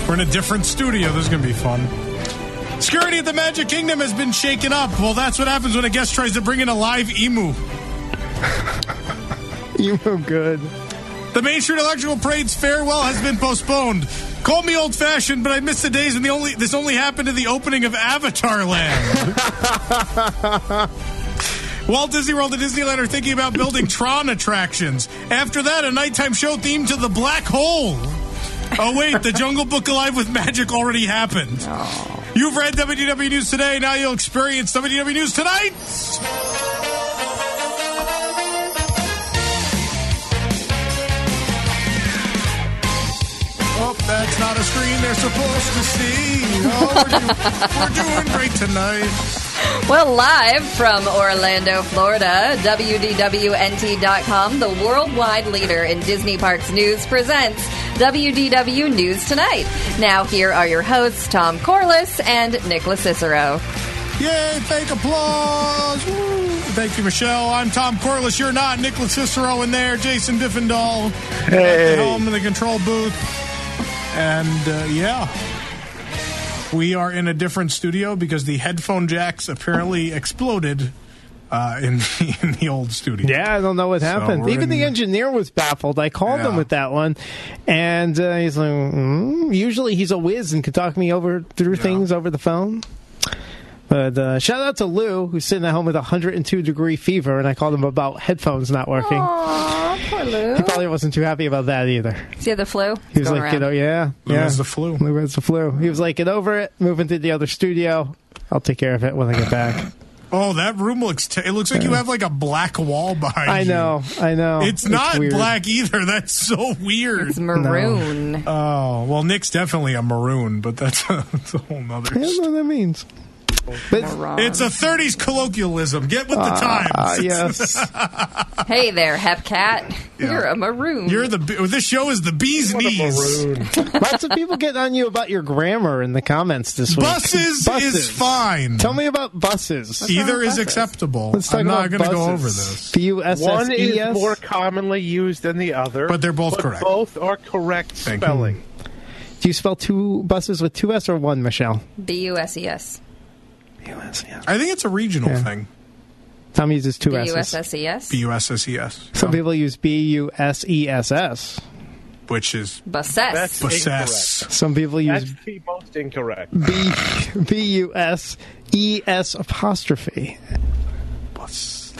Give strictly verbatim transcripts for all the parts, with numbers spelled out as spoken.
We're in a different studio. This is going to be fun. Security at the Magic Kingdom has been shaken up. Well, that's what happens when a guest tries to bring in a live emu. Emu good. The Main Street Electrical Parade's farewell has been postponed. Call me old-fashioned, but I miss the days when the only this only happened at the opening of Avatar Land. Walt Disney World and Disneyland are thinking about building Tron attractions. After that, a nighttime show themed to the black hole. Oh, wait, the Jungle Book Alive with Magic already happened. Oh. You've read W D W News Today. Now you'll experience W D W News Tonight. Oh, that's not a screen they're supposed to see. Oh, we're, do- we're doing great tonight. Well, live from Orlando, Florida, W D W N T dot com, the worldwide leader in Disney Parks news, presents W D W News Tonight. Now, here are your hosts, Tom Corliss and Nicholas Cicero. Yay, fake applause. Woo. Thank you, Michelle. I'm Tom Corliss. You're not. Nicholas Cicero in there. Jason Diffendahl. Hey. At the helm in the control booth. And, uh, yeah. We are in a different studio because the headphone jacks apparently exploded uh, in, the, in the old studio. Yeah, I don't know what happened. So Even in, the engineer was baffled. I called yeah. him with that one, and uh, he's like, mm. usually he's a whiz and can talk me over through yeah. things over the phone. But uh, shout out to Lou, who's sitting at home with a one hundred two degree fever, and I called him about headphones not working. Aww, poor Lou. He probably wasn't too happy about that either. Is he had the flu? He was Going like, you know, yeah. Lou yeah. has the flu. Lou has the flu. He was like, get over it, move into the other studio. I'll take care of it when I get back. Oh, that room looks... T- it looks like you have like a black wall behind I you. know, I know. It's, it's not weird. black either. That's so weird. It's maroon. No. Oh, well, Nick's definitely a maroon, but that's a, that's a whole nother... I don't know what that means. But it's a thirties colloquialism. Get with the times. Ah, uh, yes. Hey there, Hepcat. Yeah. You're a maroon. You're the. This show is the bee's What a knees. maroon. Lots of people get on you about your grammar in the comments this week. Buses, buses. is fine. Tell me about buses. What's Either wrong with is buses? acceptable. Let's talk I'm not about going to go buses. over this. B U S S One is E S? more commonly used than the other, But they're both but correct. Both are correct Thank spelling. Do you spell two buses with two S or one, Michelle? B U S E S. B U S, yeah. I think it's a regional Yeah. thing. Tom uses two B U S's. S S E S. B U S S E S. Some people use B U S E S S. Which is Buses. That's possess. Some people use That's the most incorrect. B B U S E S apostrophe. Bus.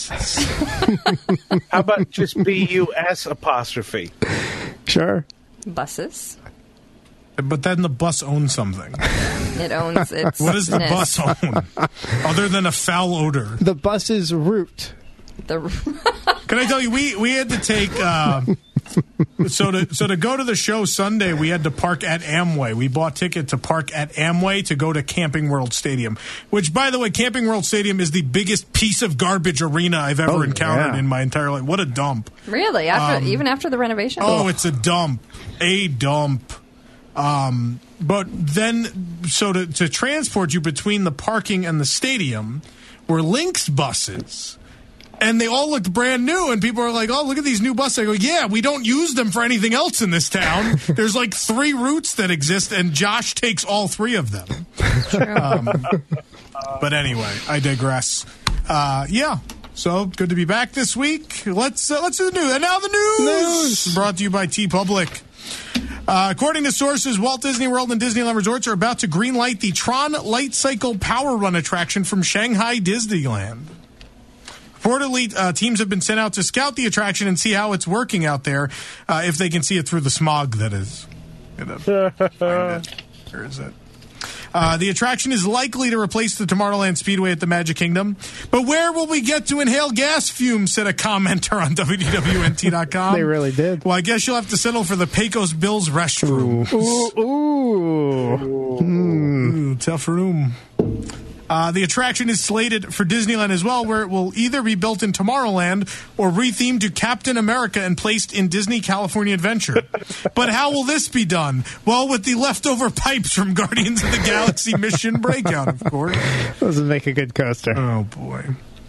How about just B U S apostrophe? Sure. Buses. But then the bus owns something. It owns its. What does the ness. bus own? Other than a foul odor. The bus's route. The Can I tell you, we, we had to take... Uh, so to so to go to the show Sunday, we had to park at Amway. We bought ticket to park at Amway to go to Camping World Stadium, which, by the way, Camping World Stadium is the biggest piece of garbage arena I've ever Oh, encountered yeah. in my entire life. What a dump. really after Um, even after the renovation. Oh, it's a dump. A dump. Um, but then, so to, to transport you between the parking and the stadium were Lynx buses. And they all looked brand new, and people are like, oh, look at these new buses. I go, yeah, we don't use them for anything else in this town. There's like three routes that exist, and Josh takes all three of them. Um, but anyway, I digress. Uh, yeah. So good to be back this week. Let's uh, let's do the news. And now the news, News. brought to you by T-Public. Uh, according to sources, Walt Disney World and Disneyland Resorts are about to greenlight the Tron Light Cycle Power Run attraction from Shanghai Disneyland. Reportedly, uh, teams have been sent out to scout the attraction and see how it's working out there, uh, if they can see it through the smog that is. Gonna find it. Where is it? Uh, the attraction is likely to replace the Tomorrowland Speedway at the Magic Kingdom. But where will we get to inhale gas fumes, said a commenter on W D W N T dot com. They really did. Well, I guess you'll have to settle for the Pecos Bills restroom. Ooh, ooh. Ooh, tough room. Uh, the attraction is slated for Disneyland as well, where it will either be built in Tomorrowland or rethemed to Captain America and placed in Disney California Adventure. But how will this be done? Well, with the leftover pipes from Guardians of the Galaxy Mission Breakout, of course. Doesn't make a good coaster. Oh, boy.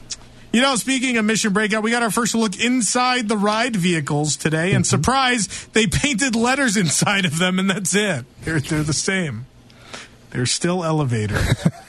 You know, speaking of Mission Breakout, we got our first look inside the ride vehicles today, and surprise, they painted letters inside of them, and that's it. They're, they're the same. They're still elevators.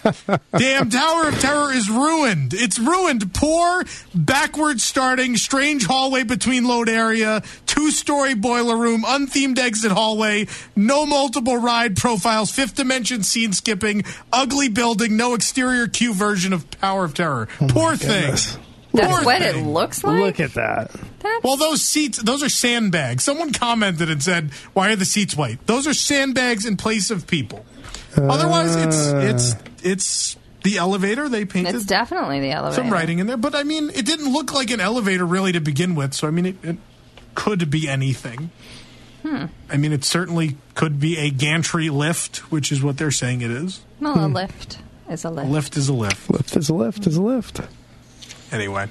Damn, Tower of Terror is ruined. It's ruined. Poor, backwards starting, strange hallway between load area, two-story boiler room, unthemed exit hallway, no multiple ride profiles, fifth dimension scene skipping, ugly building, no exterior queue version of Tower of Terror. Oh Poor thing. goodness. That's Poor what thing. it looks like? Look at that. That's, Well, those seats, those are sandbags. Someone commented and said, why are the seats white? Those are sandbags in place of people. Otherwise, it's it's it's the elevator. They painted it's definitely the elevator. some writing in there, but I mean, it didn't look like an elevator really to begin with. So I mean, it, it could be anything. Hmm. I mean, it certainly could be a gantry lift, which is what they're saying it is. Well, a lift is a A lift. lift is a lift. Lift is a lift is a lift. Anyway.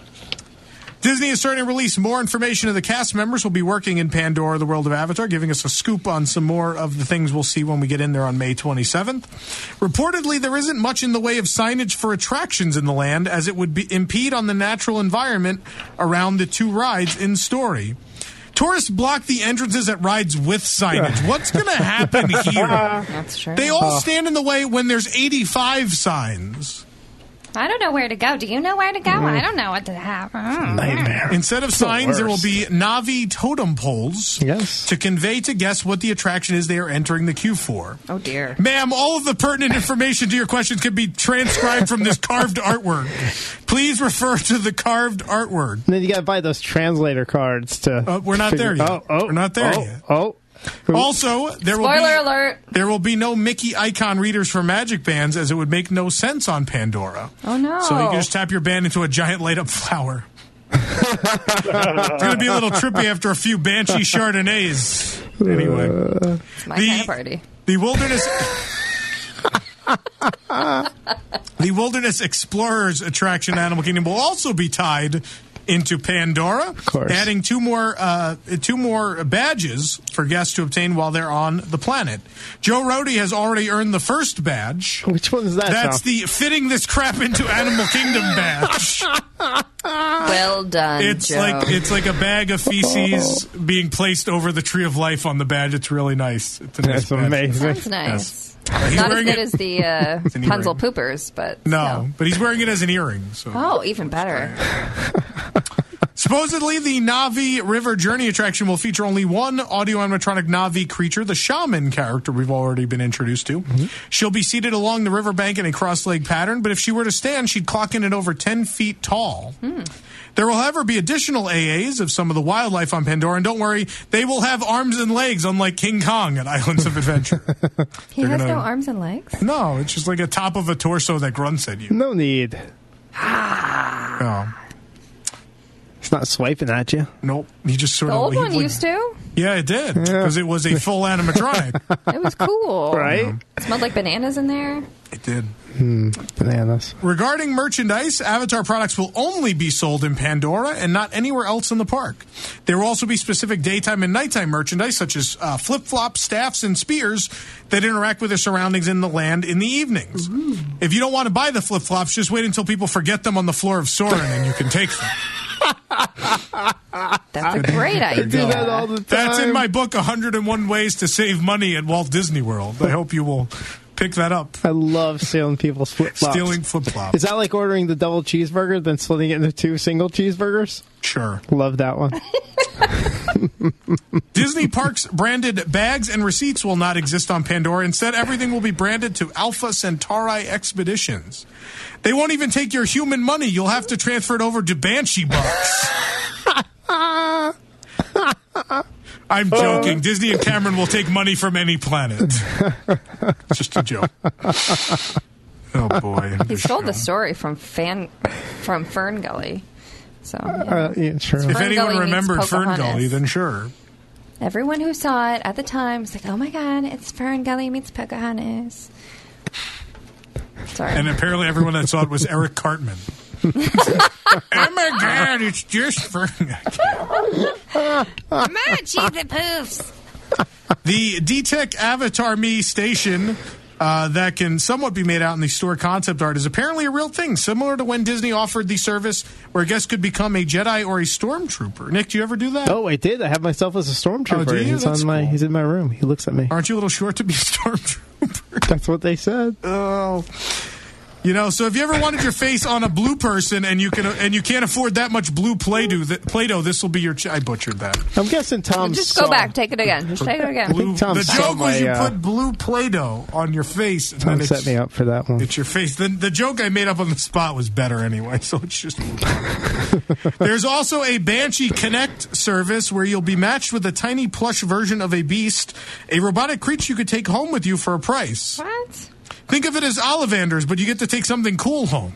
Disney is starting to release more information of the cast members who will be working in Pandora, the world of Avatar, giving us a scoop on some more of the things we'll see when we get in there on May twenty-seventh. Reportedly, there isn't much in the way of signage for attractions in the land, as it would be, impede on the natural environment around the two rides in Story. Tourists block the entrances at rides with signage. What's going to happen here? That's true. They all stand in the way when there's eighty-five signs. I don't know where to go. Do you know where to go? I don't know what to have. Mm. Nightmare. Instead of the signs, there will worst. be Na'vi totem poles Yes. to convey to guests what the attraction is they are entering the queue for. Oh, dear. Ma'am, all of the pertinent information to your questions can be transcribed from this carved artwork. Please refer to the carved artwork. And then you got to buy those translator cards to. Uh, we're not there figure- yet. Oh, oh, We're not there oh, yet. Oh. Also, there will Spoiler be alert. there will be no Mickey icon readers for Magic Bands, as it would make no sense on Pandora. Oh, no. So you can just tap your band into a giant light up flower. It's going to be a little trippy after a few Banshee Chardonnays. Anyway, It's my the- kind of party. the wilderness. The Wilderness Explorers attraction, Animal Kingdom, will also be tied into Pandora, of course. adding two more uh, two more badges for guests to obtain while they're on the planet. Joe Rohde has already earned the first badge. Which one is that? That's Tom? the fitting this crap into Animal Kingdom badge. Well done, It's Joe. like it's like a bag of feces being placed over the Tree of Life on the badge. It's really nice. It's a nice That's badge. amazing. Sounds nice. Uh, he's Not as wearing good it- as the uh, an earring. Punzel poopers, but No, still. but he's wearing it as an earring. So. Oh, even better. Supposedly, the Na'vi River Journey attraction will feature only one audio animatronic Na'vi creature, the shaman character we've already been introduced to. Mm-hmm. She'll be seated along the riverbank in a cross-leg pattern, but if she were to stand, she'd clock in at over ten feet tall. Hmm. There will, however, be additional A As of some of the wildlife on Pandora, and don't worry, they will have arms and legs, unlike King Kong at Islands of Adventure. He They're has gonna- no arms and legs? No, it's just like a top of a torso that grunts at you. No need. Oh, It's not swiping at you. nope. He just sort The of. old he one would- used to. Yeah, it did, because it was a full animatronic. It was cool. Right? It smelled like bananas in there. It did. Bananas. Regarding merchandise, Avatar products will only be sold in Pandora and not anywhere else in the park. There will also be specific daytime and nighttime merchandise, such as uh, flip-flops, staffs, and spears that interact with their surroundings in the land in the evenings. If you don't want to buy the flip-flops, just wait until people forget them on the floor of Soarin' and you can take them. That's a great idea. Do that all the time. That's in my book, one hundred and one Ways to Save Money at Walt Disney World. I hope you will pick that up. I love stealing people's flip flops. Stealing flip-flops. Is that like ordering the double cheeseburger, then splitting it into two single cheeseburgers? Sure. Love that one. Disney Parks branded bags and receipts will not exist on Pandora. Instead, everything will be branded to Alpha Centauri Expeditions. They won't even take your human money. You'll have to transfer it over to Banshee bucks. I'm joking. Disney and Cameron will take money from any planet. It's just a joke. Oh boy. He stole the story from fan from Fern Gully. So yeah. Uh, yeah, true. If Fern anyone Gully meets remembered Fern Pocahontas. Gully, then sure. everyone who saw it at the time was like, "Oh my god, it's Fern Gully meets Pocahontas." Sorry. And apparently everyone that saw it was Eric Cartman. Oh my god, it's just Fern. Munchie the poofs. The D-Tech Avatar Me station uh, that can somewhat be made out in the store concept art is apparently a real thing, similar to when Disney offered the service where a guest could become a Jedi or a Stormtrooper. Nick, do you ever do that? Oh, I did. I have myself as a Stormtrooper. Oh, do you? He's That's on my. cool. He's in my room. He looks at me. Aren't you a little short to be a Stormtrooper? That's what they said. Oh. You know, so if you ever wanted your face on a blue person and you can and you can't afford that much blue Play-Doh, th- Play-Doh, this will be your. Ch- I butchered that. I'm guessing Tom. Just go saw- back. Take it again. Just take it again. Blue, Tom the saw joke was my, you uh, put blue Play-Doh on your face. And Tom then set it's, me up for that one. it's your face. The, the joke I made up on the spot was better anyway, so it's just. There's also a Banshee Connect service where you'll be matched with a tiny plush version of a beast, a robotic creature you could take home with you for a price. What? Think of it as Ollivanders, but you get to take something cool home.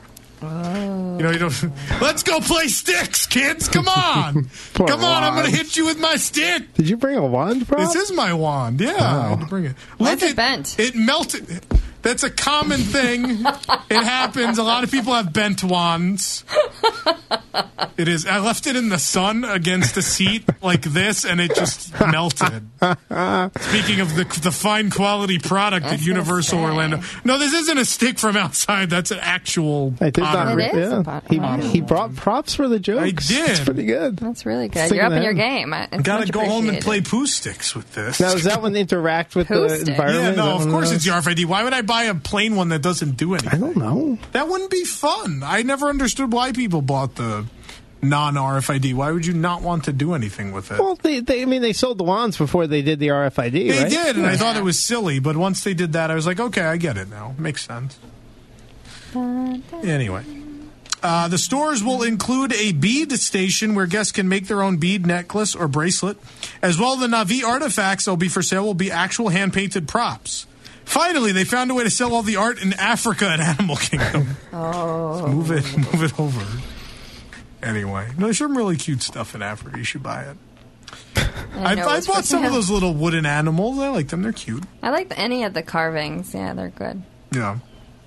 Oh. You know, you don't. Let's go play sticks, kids. Come on, Poor come on. I'm going to wand. hit you with my stick. Did you bring a wand, bro? This is my wand. Yeah, I had to bring it. Why Look, is it bent? It melted. That's a common thing. It happens. A lot of people have bent wands. It is. I left it in the sun against a seat like this, and it just melted. Speaking of the the fine quality product at Universal say. Orlando. No, this isn't a stick from outside. That's an actual I did not. pottery. It Re- is a yeah. pot- He, wow. he brought props for the jokes. I did. It's pretty good. That's really good. Sticking You're up in that your in. game. It's Got to much go home and appreciated. play poo sticks with this. Now, is that one interact with Poo the stick. environment? Yeah, Is no, that of one course those? it's your R F I D. Why would I buy a plain one that doesn't do anything? I don't know. That wouldn't be fun. I never understood why people bought the non-R F I D. Why would you not want to do anything with it? Well, they, they, I mean, they sold the wands before they did the R F I D, They right? did, and I thought it was silly, but once they did that, I was like, okay, I get it now. Makes sense. Anyway. Uh, the stores will include a bead station where guests can make their own bead necklace or bracelet. As well, the Na'vi artifacts that will be for sale will be actual hand-painted props. Finally, they found a way to sell all the art in Africa at Animal Kingdom. Oh. Let's move it, move it over. Anyway, no, there's some really cute stuff in Africa. You should buy it. I, know I it's bought for some of sale. those little wooden animals. I like them. They're cute. I like the, any of the carvings. Yeah, they're good. Yeah.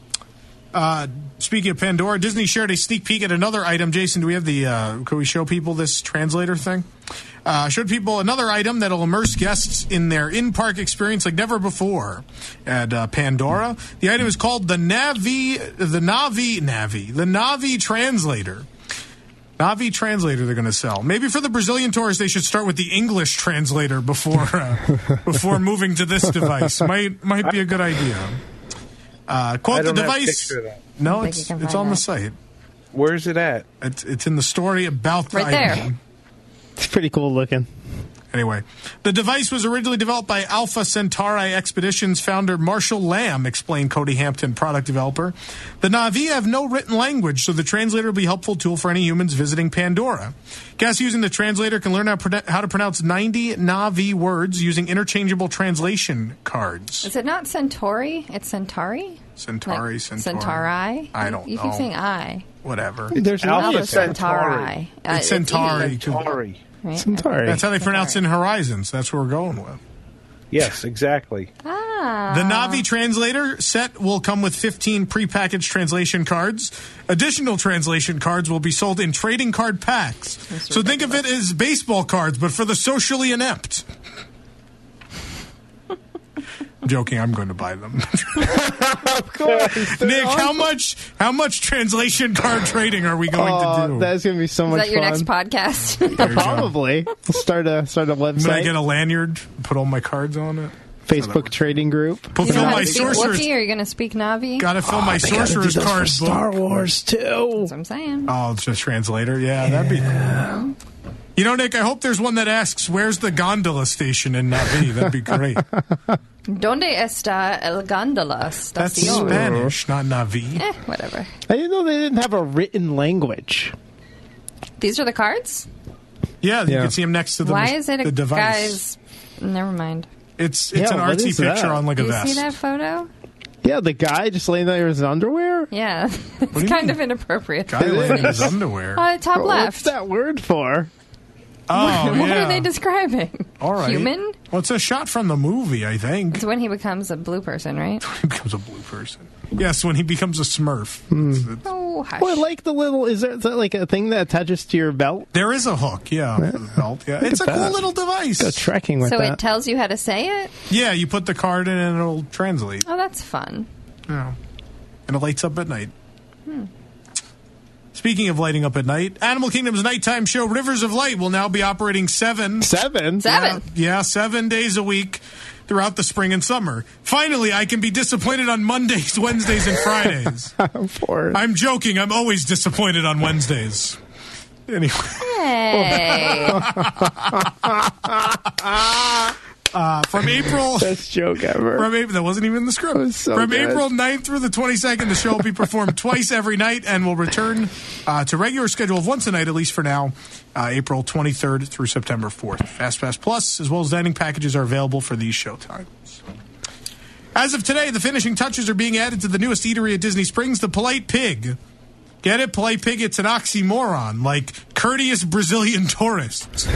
Uh, speaking of Pandora, Disney shared a sneak peek at another item. Jason, do we have the, uh, can we show people this translator thing? Uh, showed people another item that'll immerse guests in their in-park experience like never before at uh, Pandora. The item is called the Navi, the Navi, Navi, the Navi Translator. Navi Translator they're going to sell. Maybe for the Brazilian tourists, they should start with the English translator before uh, before moving to this device. Might might be a good idea. Uh, quote I the don't have a device. picture of that. No, I think it's you can it's find on the that. site. Where's it at? It's it's in the story about the Right there. item. It's pretty cool looking. Anyway, the device was originally developed by Alpha Centauri Expeditions founder Marshall Lamb, explained Cody Hampton, product developer. The Na'vi have no written language, so the translator will be a helpful tool for any humans visiting Pandora. Guests using the translator can learn how, how to pronounce ninety Na'vi words using interchangeable translation cards. Is it not Centauri? It's Centauri? Centauri, Like Centauri. Centauri? I You- don't You know. keep saying I. Whatever. There's Alpha no No, Centauri. Centauri. Uh, It's Centauri. E, Centauri. right? Centauri. That's how they pronounce it in Horizons. That's what we're going with. Yes, exactly. Ah. The Navi translator set will come with fifteen prepackaged translation cards. Additional translation cards will be sold in trading card packs. So think of it as baseball cards, but for the socially inept. I'm joking. I'm going to buy them. Of course. Nick, how much? How much translation card trading are we going to Oh, do? that's going to be so Is much that your fun. next podcast? There you go. Probably. Start a start a I'm going to website, get a lanyard, put all my cards on it. Facebook trading group. Put You know fill how my to speak sorcerer's. Wookiee? Are you going to speak Navi? Got to fill my They gotta do sorcerer's those for card book. Star Wars too. That's what I'm saying. Oh, it's a translator. Yeah, that'd be cool. You know, Nick, I hope there's one that asks, "Where's the gondola station in Navi?" That'd be great. Donde está el gondola That's estación? Spanish, not Navi. Eh, whatever. I didn't know they didn't have a written language. These are the cards? Yeah, you Yeah. can see him next to the, Why is it the a device. guy's... Never mind. It's it's Yeah, an what artsy is picture that? on like Do a you vest. see that photo? Yeah, the guy just laying there in his underwear. Yeah. do It's you kind mean? of inappropriate. Guy It laying in is. his underwear. Uh, top What's left. that word for? Oh, What yeah. are they describing? All right. Human? Well, it's a shot from the movie, I think. It's when he becomes a blue person, right? He becomes a blue person. Yes, when he becomes a Smurf. Hmm. It's- it's- Oh. Oh, hush. Well, I like the little. Is there is that like a thing that attaches to your belt? There is a hook, yeah, for the belt. Yeah, it's a at cool that. little device. Go trekking with so that. it tells you how to say it? Yeah, you put the card in and it'll translate. Oh, that's fun. Yeah. And it lights up at night. Hmm. Speaking of lighting up at night, Animal Kingdom's nighttime show Rivers of Light will now be operating seven. Seven. Seven. Yeah, yeah, seven days a week throughout the spring and summer. Finally, I can be disappointed on Mondays, Wednesdays, and Fridays. Poor. I'm joking. I'm always disappointed on Wednesdays. Anyway. Hey. Uh, from April... Best joke ever. From April, that wasn't even in the script. was so From good. April ninth through the twenty-second, the show will be performed twice every night and will return uh, to regular schedule of once a night, at least for now, uh, April twenty-third through September fourth. FastPass Plus, as well as dining packages, are available for these show times. As of today, the finishing touches are being added to the newest eatery at Disney Springs, the Polite Pig. Get it? Polite Pig, it's an oxymoron, like courteous Brazilian tourists.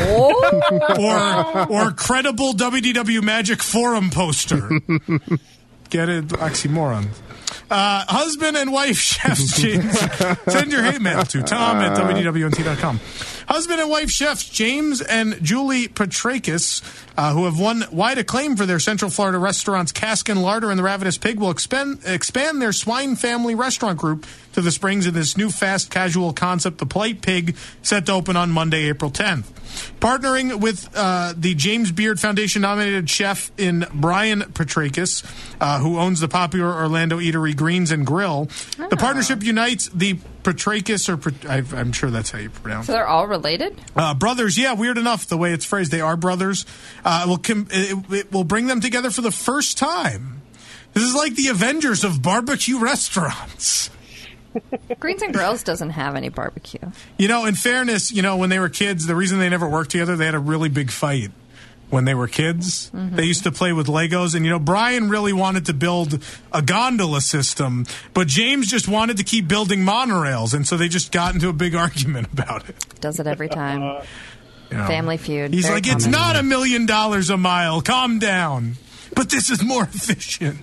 or or credible W D W Magic Forum poster. Get it? Oxymoron. Uh, husband and wife chefs, James. Send your hate mail to Tom at W D W N T dot com. Husband and wife chefs James and Julie Petrakis, uh, who have won wide acclaim for their Central Florida restaurants Cask and Larder and the Ravenous Pig, will expand, expand their Swine Family restaurant group to the Springs in this new fast casual concept, the Polite Pig, set to open on Monday, April tenth. Partnering with uh, the James Beard Foundation nominated chef in Brian Petrakis, uh, who owns the popular Orlando eatery Greens and Grill, oh. the partnership unites the Petrakis, or Pet- I, I'm sure that's how you pronounce it. So they're all related? Uh, brothers, yeah, weird enough the way it's phrased. They are brothers. Uh, it, will com- it, it will bring them together for the first time. This is like the Avengers of barbecue restaurants. Greens and Grills doesn't have any barbecue. You know, in fairness, you know, when they were kids, the reason they never worked together, they had a really big fight. When they were kids, mm-hmm. they used to play with Legos. And, you know, Brian really wanted to build a gondola system, but James just wanted to keep building monorails. And so they just got into a big argument about it. Does it every time. You know, Family Feud. He's Very like, common. It's not a million dollars a mile. Calm down. But this is more efficient.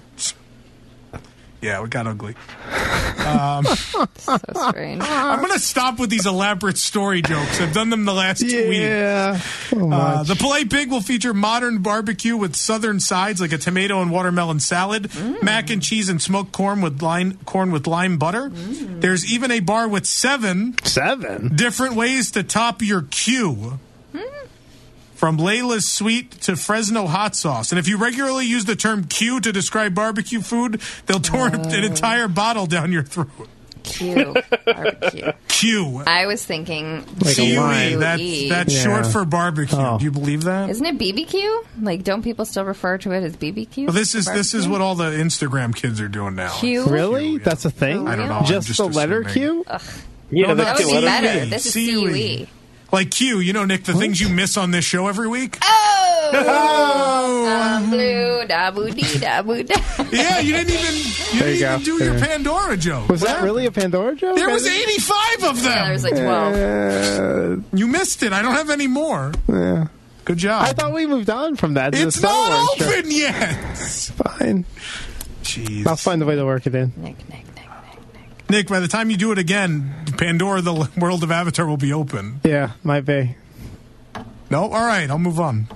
Yeah, we got ugly. Um, so strange. I'm going to stop with these elaborate story jokes. I've done them the last two weeks. Yeah. So uh, the Polite Pig will feature modern barbecue with southern sides like a tomato and watermelon salad, mm. mac and cheese and smoked corn with lime, corn with lime butter. Mm. There's even a bar with seven, seven different ways to top your Q. From Layla's Sweet to Fresno Hot Sauce. And if you regularly use the term Q to describe barbecue food, they'll pour uh, an entire bottle down your throat. Q. Barbecue. Q. I was thinking like Q E. a That's, that's yeah. short for barbecue. Oh. Do you believe that? Isn't it B B Q? Like, don't people still refer to it as B B Q? Well, this is this is what all the Instagram kids are doing now. Q? Really? Q, yeah. That's a thing? I don't know. Just, just the letter assuming. Q? Ugh. Yeah, no, that would be C U E. better. This is C U E. C U E. Like Q, you know, Nick, the what? things you miss on this show every week? Oh! oh! Um, blue, da boo dee da boo da. Yeah, you didn't even, you didn't you even do there. your Pandora joke. Was what? that really a Pandora joke? There was eighty-five of them. Yeah, there was like twelve. Uh, you missed it. I don't have any more. Yeah. Good job. I thought we moved on from that. It's not open show. yet. Fine. Jeez. I'll find a way to work it in. Nick, Nick, Nick, Nick, Nick. Nick, by the time you do it again, Pandora, the world of Avatar, will be open. Yeah, might be. No? All right, I'll move on.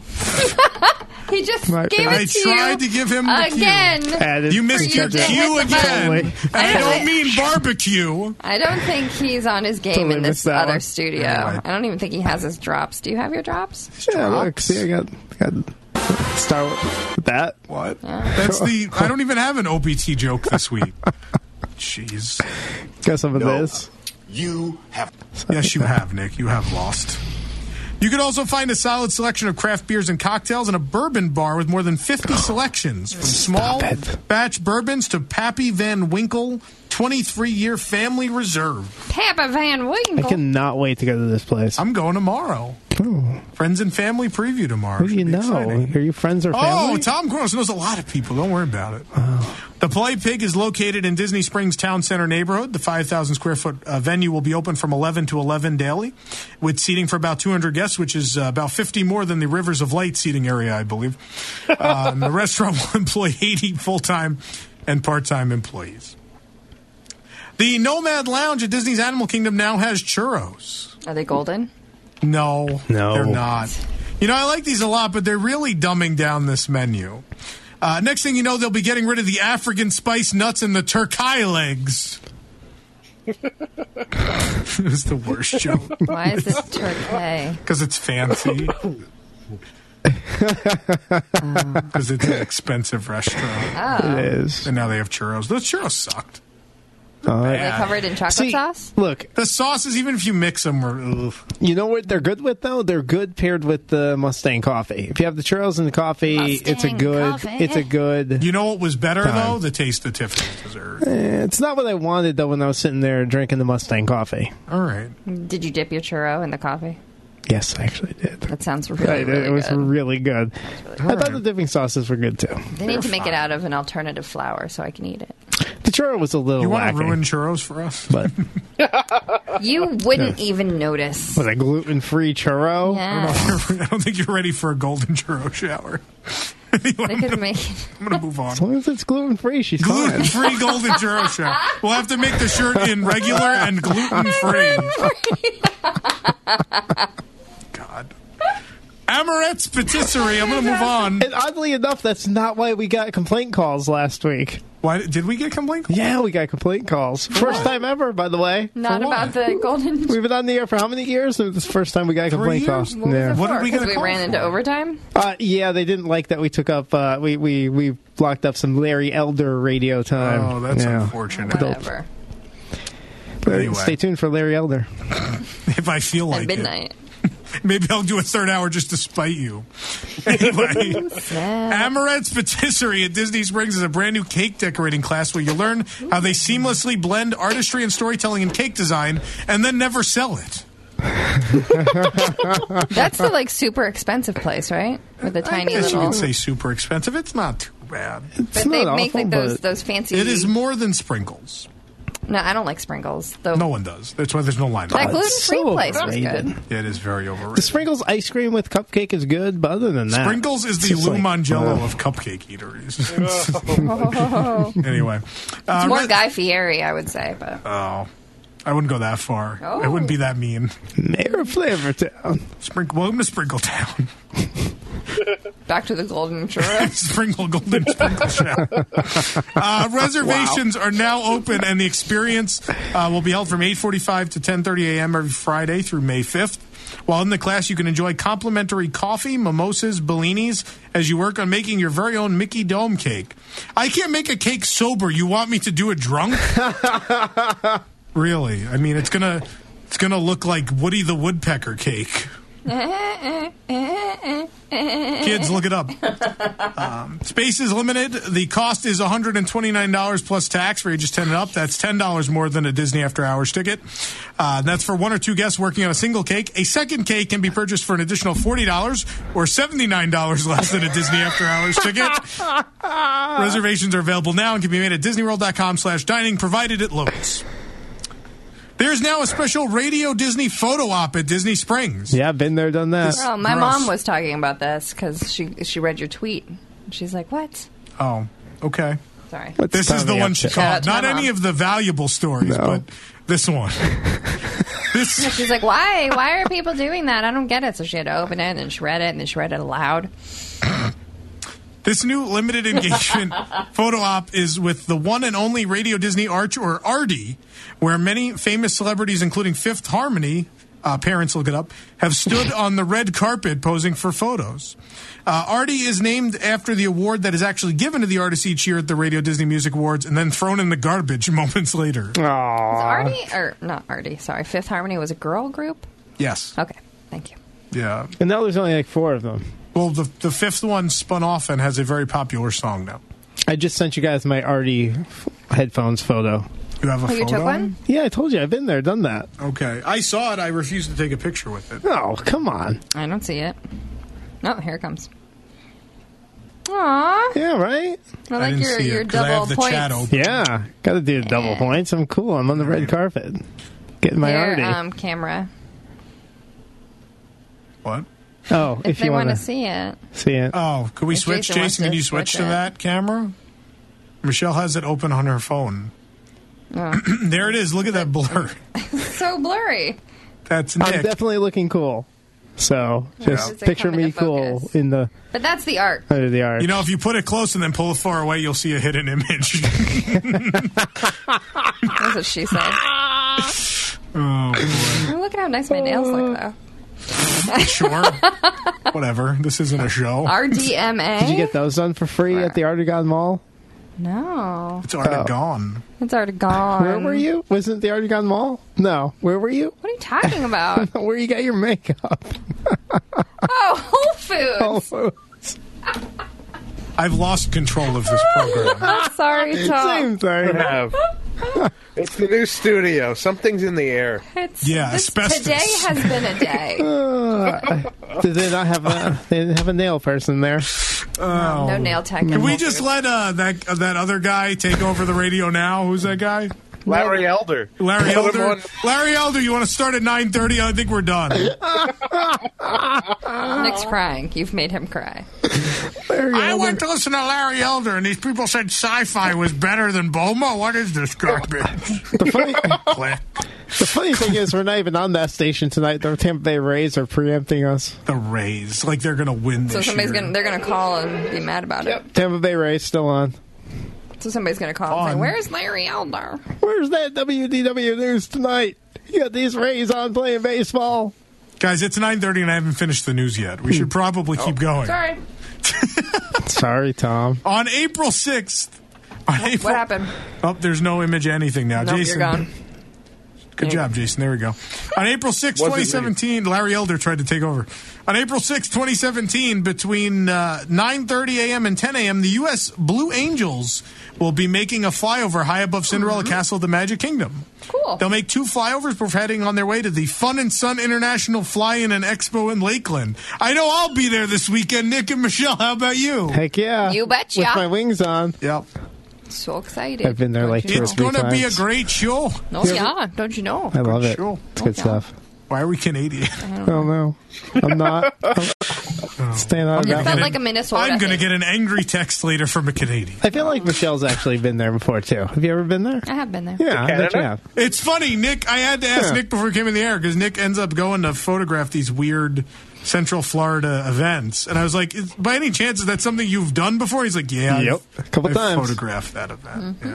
He just might gave be. it I to tried you to give him the again. Added you missed your cue again. And I don't mean barbecue. I don't think he's on his game Totally in this that other one. studio. Anyway. I don't even think he has his drops. Do you have your drops? Yeah, look, see, I got, got start with that. What? Yeah. That's the. I don't even have an O B T joke this week. Jeez. Got some of no, this. You have. Yes, you have, Nick. You have lost. You can also find a solid selection of craft beers and cocktails and a bourbon bar with more than fifty selections. From small batch bourbons to Pappy Van Winkle twenty-three year family reserve. Papa Van Winkle. I cannot wait to go to this place. I'm going tomorrow. Oh. Friends and family preview tomorrow. Who do you know? Exciting. Are you friends or family? Oh, Tom Gross knows a lot of people. Don't worry about it. Oh. The Polite Pig is located in Disney Springs Town Center neighborhood. The five thousand square foot uh, venue will be open from eleven to eleven daily, with seating for about two hundred guests, which is uh, about fifty more than the Rivers of Light seating area, I believe. Uh, and the restaurant will employ eighty full-time and part-time employees. The Nomad Lounge at Disney's Animal Kingdom now has churros. Are they golden? No, No. they're not. You know, I like these a lot, but they're really dumbing down this menu. Uh, next thing you know, they'll be getting rid of the African spice nuts and the turkey legs. It was the worst joke. Why is it turkey? Because it's fancy. Because it's an expensive restaurant. Oh. It is. And now they have churros. Those churros sucked. All Are right. they covered in chocolate See, sauce? look, The sauces, even if you mix them, were ugh. you know what they're good with though? They're good paired with the Mustang coffee. If you have the churros and the coffee, it's a Mustang good. coffee. It's a good. You know what was better, Time. though? The Taste of Tiffany's dessert. Eh, it's not what I wanted though when I was sitting there drinking the Mustang coffee. All right. Did you dip your churro in the coffee? Yes, I actually did. That sounds really, Right, really it was good. really good. I thought the dipping sauces were good too. They need to make it out of an alternative flour so I can eat it. The churro was a little You want lacking, to ruin churros for us? but You wouldn't even notice. was a gluten-free churro? Yeah. I don't think you're ready for a golden churro shower. Anyway, They I'm could gonna, make it. I'm gonna move on. As long as it's gluten-free, she's fine. Gluten-free golden churro shower. We'll have to make the shirt in regular and gluten-free. God. Amaret's Patisserie. I'm going to move on. And oddly enough, that's not why we got complaint calls last week. Why did we get complaint calls? Yeah, we got complaint calls. First time ever, by the way. Not For what? about the golden. We've been on the air for how many years? This is the first time we got a complaint call. years? What was Yeah. it What for? did we get a 'Cause we call ran into for? overtime. Uh, yeah, they didn't like that we took up. Uh, we we we blocked up some Larry Elder radio time. Oh, that's yeah. unfortunate. Whatever. But Anyway. Stay tuned for Larry Elder. If I feel like At midnight. it. Maybe I'll do a third hour just to spite you. Anyway. Snap. Amaret's Patisserie at Disney Springs is a brand new cake decorating class where you learn how they seamlessly blend artistry and storytelling in cake design and then never sell it. That's the like super expensive place, right? With the I tiny guess you little. could say super expensive. It's not too bad. It's But they not make awful, like those but those fancy. It is more than sprinkles. No, I don't like sprinkles. Though No one does. That's why there's no line. that on it. gluten it's free so place was overrated. good. It is very overrated. the Sprinkles ice cream with cupcake is good, but other than that, Sprinkles is it's the just Lou like, Mangello uh, of cupcake eateries. anyway. Uh, It's more Red- Guy Fieri, I would say, but Oh. I wouldn't go that far. Oh. I wouldn't be that mean. Mayor of Flavortown. Sprinkle, welcome to Sprinkle Town. back to the golden churro. Sprinkle Golden Sprinkle Show. Uh, reservations are now open, and the experience uh, will be held from eight forty-five to ten thirty a.m. every Friday through May fifth. While in the class, you can enjoy complimentary coffee, mimosas, bellinis, as you work on making your very own Mickey Dome cake. I can't make a cake sober. You want me to do it drunk? Really? I mean, it's gonna it's gonna look like Woody the Woodpecker cake. Kids, look it up. Um, space is limited. The cost is one hundred twenty-nine dollars plus tax for ages ten and up. That's ten dollars more than a Disney After Hours ticket. Uh, that's for one or two guests working on a single cake. A second cake can be purchased for an additional forty dollars or seventy-nine dollars less than a Disney After Hours ticket. Reservations are available now and can be made at disneyworld.com slash dining, provided it loads. There's now a special Radio Disney photo op at Disney Springs. Yeah, been there, done that. Oh, my Gross. mom was talking about this because she she read your tweet. She's like, "What?" Oh, okay. Sorry. What's This is the coming one up she to? Shout out called. to my Not any mom. of the valuable stories, No. but this one. this She's like, "Why? Why are people doing that? I don't get it." So she had to open it and she read it and then she read it aloud. this new limited engagement photo op is with the one and only Radio Disney Arch, or Artie, where many famous celebrities, including Fifth Harmony, uh, parents look it up, have stood on the red carpet posing for photos. Uh, Artie is named after the award that is actually given to the artist each year at the Radio Disney Music Awards and then thrown in the garbage moments later. Was Artie or not Artie? Sorry, Fifth Harmony was a girl group. Yes. Okay, thank you. Yeah. And now there's only like four of them. Well, the the fifth one spun off and has a very popular song now. I just sent you guys my Artie headphones photo. You have a Oh, photo? you took one? Yeah, I told you I've been there, done that. Okay. I saw it. I refused to take a picture with it. Oh, come on. I don't see it. Oh, here it comes. Aww. Yeah, right? I I like didn't your, see your it 'cause I double have the points. chat open. Yeah, got to do double points. I'm cool. I'm on the red carpet. Getting my Here, Artie. um, camera. What? oh, If, if, they you want want to see it. see it. Oh, could we If switch, Jason wants Jason? to Can you switch switch to it. that camera? Michelle has it open on her phone. There it is. Look at that blur. So blurry. That's Nick. I'm definitely looking cool. So just Does it picture come me into cool focus? in the But that's the art. under the art. You know, if you put it close and then pull it far away, you'll see a hidden image. That's what she said. Oh, boy. Oh, look at how nice my nails look, though. Sure. Whatever. This isn't a show. R D M A? Did you get those done for free at the Artagon Mall? No. It's already gone. It's already gone. Where were you? Wasn't it the Artagon Mall? No. Where were you? What are you talking about? Where you got your makeup? Oh, Whole Foods. Whole Foods. I've lost control of this program. I'm sorry, Tom. Same thing. have. It's the new studio. Something's in the air. It's, Yeah, this, asbestos. Today has been a day. Uh, did they not have a? They didn't have a nail person there. Oh. No nail tech. Can we just let uh, that uh, that other guy take over the radio now? Who's that guy? Larry Elder. Larry Put him Elder. on- Larry Elder, you want to start at nine thirty? I think we're done. Nick's crying. You've made him cry. Larry I Elder. went to listen to Larry Elder, and these people said sci-fi was better than Boma. What is this garbage? The funny, Click. the funny thing is, we're not even on that station tonight. The Tampa Bay Rays are preempting us. The Rays, like they're gonna win this So somebody's year. gonna they're gonna call and be mad about it. Tampa Bay Rays still on. So somebody's gonna call and say, On. "Where's Larry Elder?" Where's that W D W news tonight? You got these Rays on playing baseball. Guys, it's nine thirty, and I haven't finished the news yet. We should probably keep going. Sorry. Sorry, Tom. On April sixth. On April, What happened? Oh, there's no image of anything now. Nope, Jason. you're gone. Good job, Jason. There we go. On April sixth, Wasn't twenty seventeen, Larry Elder tried to take over. On April sixth, twenty seventeen, between uh, nine thirty a.m. and ten a.m., the U S Blue Angels will be making a flyover high above Cinderella Castle of the Magic Kingdom. Cool. They'll make two flyovers before heading on their way to the Fun and Sun International Fly-In and Expo in Lakeland. I know I'll be there this weekend. Nick and Michelle, how about you? Heck yeah. You betcha. With my wings on. Yep. So excited. I've been there like Don't two you or It's three going to be a times. great show. know? No, yeah. Don't you know? I love it. show. It's good Yeah. stuff. Why are we Canadian? I don't know. I'm not. I'm staying out of It that felt one. like a Minnesota. I'm going to thing. get an angry text later from a Canadian. I feel like Michelle's actually been there before, too. Have you ever been there? I have been there. Yeah, I bet you Canada? have. It's funny, Nick. I had to ask Yeah. Nick before we came in the air because Nick ends up going to photograph these weird Central Florida events, and I was like, is, "By any chance, is that something you've done before?" He's like, "Yeah, Yep. I've- A couple I've times. photographed that event." Mm-hmm. Yeah.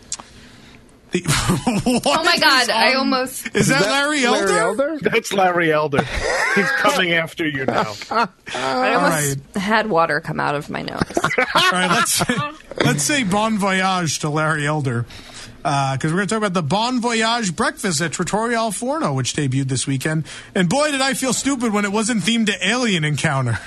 The, Oh my God! I almost. is that, Larry Elder? Larry Elder? That's Larry Elder. He's coming after you now. I All almost had water come out of my nose. All right, let's let's say bon voyage to Larry Elder. Because we're going to talk about the Bon Voyage breakfast at Trattoria Al Forno, which debuted this weekend. And boy, did I feel stupid when it wasn't themed to Alien Encounter.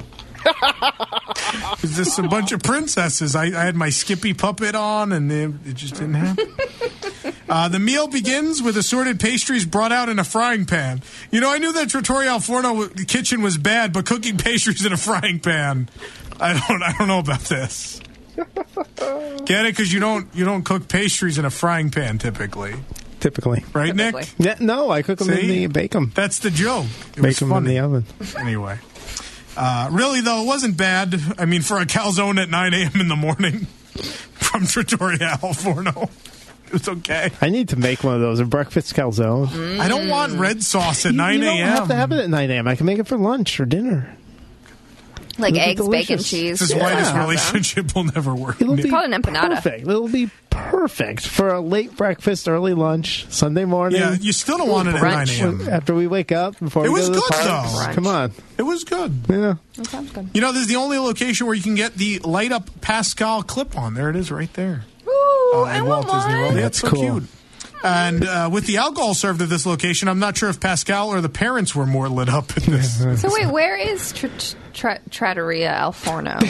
It's just a bunch of princesses. I, I had my Skippy puppet on, and it, it just didn't happen. Uh, the meal begins with assorted pastries brought out in a frying pan. You know, I knew that Trattoria Al Forno kitchen was bad, but cooking pastries in a frying pan, I don't, I don't know about this. Get it? Because you don't you don't cook pastries in a frying pan typically, Typically. right, Nick? Typically. Yeah, no, I cook them in See? the bake them. That's the joke. It Bake was them in funny. the oven. Anyway, uh, really though, it wasn't bad. I mean, for a calzone at nine a.m. in the morning from Trattoria Al Forno, it was okay. I need to make one of those, a breakfast calzone. I don't want red sauce at You- nine You don't have to have a.m. it at nine a.m. I can make it for lunch or dinner. Like It'll be eggs, bacon, delicious. cheese. This is why this Yeah. relationship will never work. It'll Nick. be Call it an empanada. perfect. It'll be perfect for a late breakfast, early lunch, Sunday morning. Yeah, you still don't want it at nine brunch. a.m. After we wake up, before It we was go to the good, park. though. Come on. It was good. Yeah. That sounds good. You know, this is the only location where you can get the light up Pascal clip on. There it is right there. Ooh, Uh, I at want Walt Disney World. one. Yeah, That's it's so cool. cute. And uh, with the alcohol served at this location, I'm not sure if Pascal or the parents were more lit up at this. So wait, where is tr- tr- Trattoria Al Forno?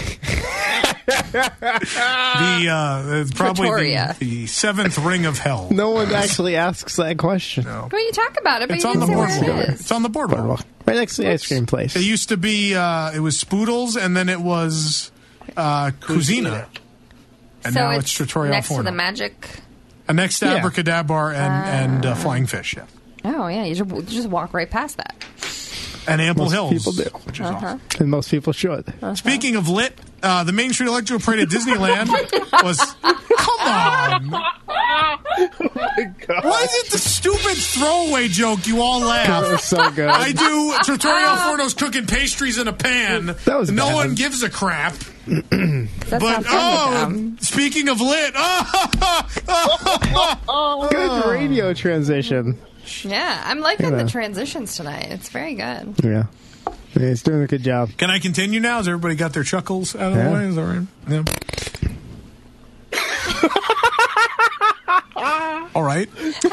The uh, it's probably the, Trattoria. the seventh ring of hell. No one actually asks that question. No. Well, you talk about it, but It's you on the didn't say where boardwalk. it is. It's on the boardwalk. Right next to the ice cream place. It used to be. Uh, it was Spoodles, and then it was uh, Cuisina, and so now it's it's Trattoria Al next to Forno. the magic. And next to Yeah. Abracadabra and and uh, Flying Fish, yeah, Oh yeah, you just, you just walk right past that. and Ample Most Hills, people do. which is Uh-huh. awesome. And most people should. Speaking of lit, uh, the Main Street Electro Parade at Disneyland was. Come on, Why is it the stupid throwaway joke you all That laugh? was so good. I do tutorial Forno's cooking pastries in a pan. That was no bad. one gives a crap. That's But not oh, funny, speaking of lit, oh, Good radio transition. Yeah, I'm liking Yeah. the transitions tonight. It's very good. Yeah. Yeah, he's doing a good job. Can I continue now? Has everybody got their chuckles out of Yeah. the way? Is that right? Yeah. All right.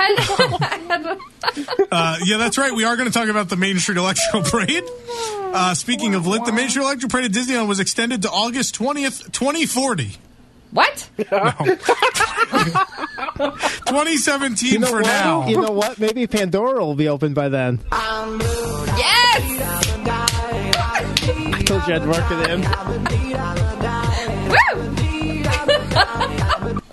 Uh, yeah, that's right. We are going to talk about the Main Street Electro Parade. Uh, speaking of lit, the Main Street Electro Parade at Disneyland was extended to August twentieth, twenty forty. What? twenty seventeen You know for what? now. You know what? Maybe Pandora will be open by then. Yes! I told you I'd work it in. Woo!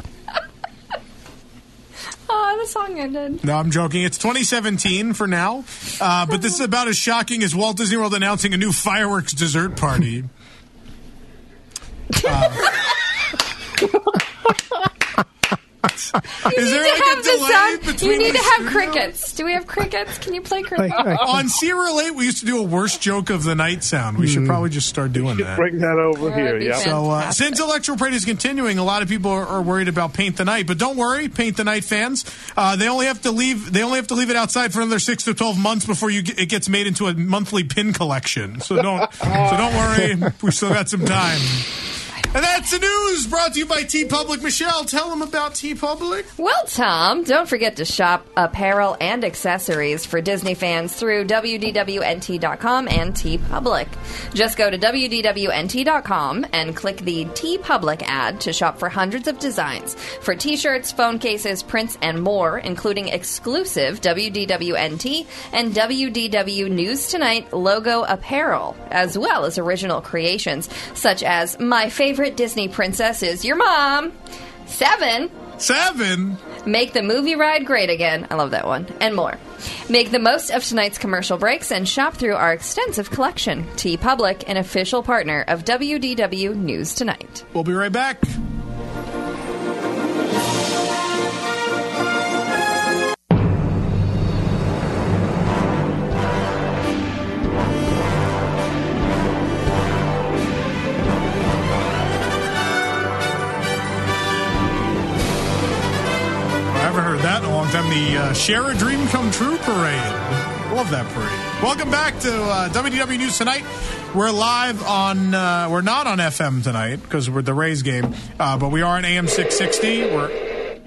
Oh, the song ended. No, I'm joking. It's twenty seventeen for now. Uh, but this is about as shocking as Walt Disney World announcing a new fireworks dessert party. Uh, is there You like need to have a the delay sound. between You need the to have studio? crickets. Do we have crickets? Can you play crickets? Like, like, On Sierra Late, we used to do a worst joke of the night sound. We Hmm. should probably just start doing that. Bring that over That here. would be Yeah. So, uh, Fantastic. since Electro Parade is continuing, a lot of people are, are worried about Paint the Night. But don't worry, Paint the Night fans. Uh, they only have to leave. They only have to leave it outside for another six to twelve months before you get, it gets made into a monthly pin collection. So don't. so don't worry. We still got some time. And that's the news brought to you by T Public. Michelle, tell them about T Public. Well, Tom, don't forget to shop apparel and accessories for Disney fans through W D W N T dot com and TeePublic. Just go to W D W N T dot com and click the TeePublic ad to shop for hundreds of designs for t-shirts, phone cases, prints, and more, including exclusive W D W N T and W D W News Tonight logo apparel, as well as original creations such as My Favorite Disney Princess is Your Mom, Seven, Seven. Make the Movie Ride Great Again, I love that one, and more. Make the most of tonight's commercial breaks and shop through our extensive collection. TeePublic, an official partner of W D W News Tonight. We'll be right back. That in a long time. The uh, Share a Dream Come True Parade. Love that parade. Welcome back to uh, W D W News Tonight. We're live on, uh, we're not on F M tonight because we're the Rays game, uh, but we are on A M six sixty. We're,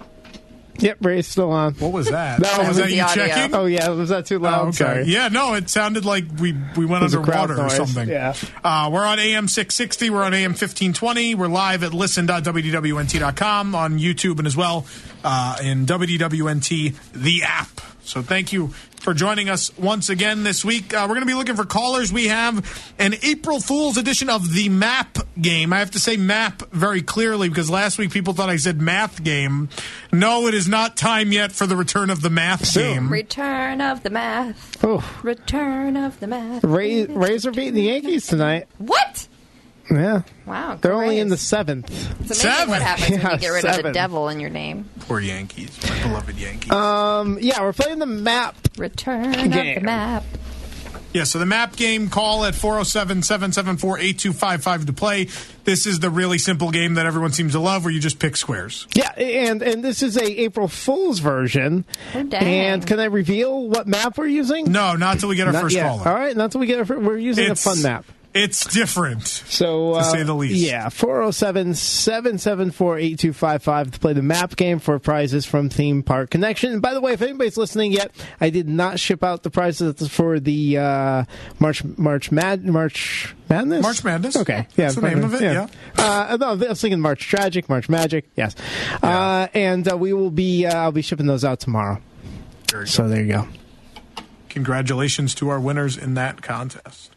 Yep, Ray's still on. what was that? That was was that the you audio. checking? Oh, yeah, was that too loud? Oh, okay. Sorry. Yeah, no, it sounded like we, we went was a crowd underwater or noise, something. yeah. Uh, we're on A M six sixty. We're on A M fifteen twenty. We're live at listen dot W D W N T dot com on YouTube and as well uh, in W D W N T, the app. So thank you for joining us once again this week. Uh, we're going to be looking for callers. We have an April Fool's edition of the map game. I have to say map very clearly because last week people thought I said math game. No, it is not time yet for the return of the math game. Return of the math. Oh, Return of the math. Ray, Rays are beating the Yankees tonight. What? Yeah. Wow. They're only great. in the seventh. It's amazing Seven. what happens when Yeah, you get rid of the seven. devil in your name. Poor Yankees, my beloved Yankees. Um, yeah, we're playing the map. Return of Game. the map. Yeah, so the map game, call at four oh seven, seven seven four, eight two five five to play. This is the really simple game that everyone seems to love where you just pick squares. Yeah, and and this is a April Fool's version. Oh, dang. And can I reveal what map we're using? No, not till we get our Not first yet. caller. All right, not until we get our fir- we're using It's- a fun map. It's different. So, to uh, say the least. Yeah, four oh seven, seven seven four, eight two five five to play the map game for prizes from Theme Park Connection. And by the way, if anybody's listening yet, I did not ship out the prizes for the uh, March March Mad March Madness. March Madness. Okay, yeah, That's the name of it, yeah. Uh, no, I was thinking March Tragic, March Magic. Yes, uh, and uh, we will be. Uh, I'll be shipping those out tomorrow. Very good. So there you go. Congratulations to our winners in that contest.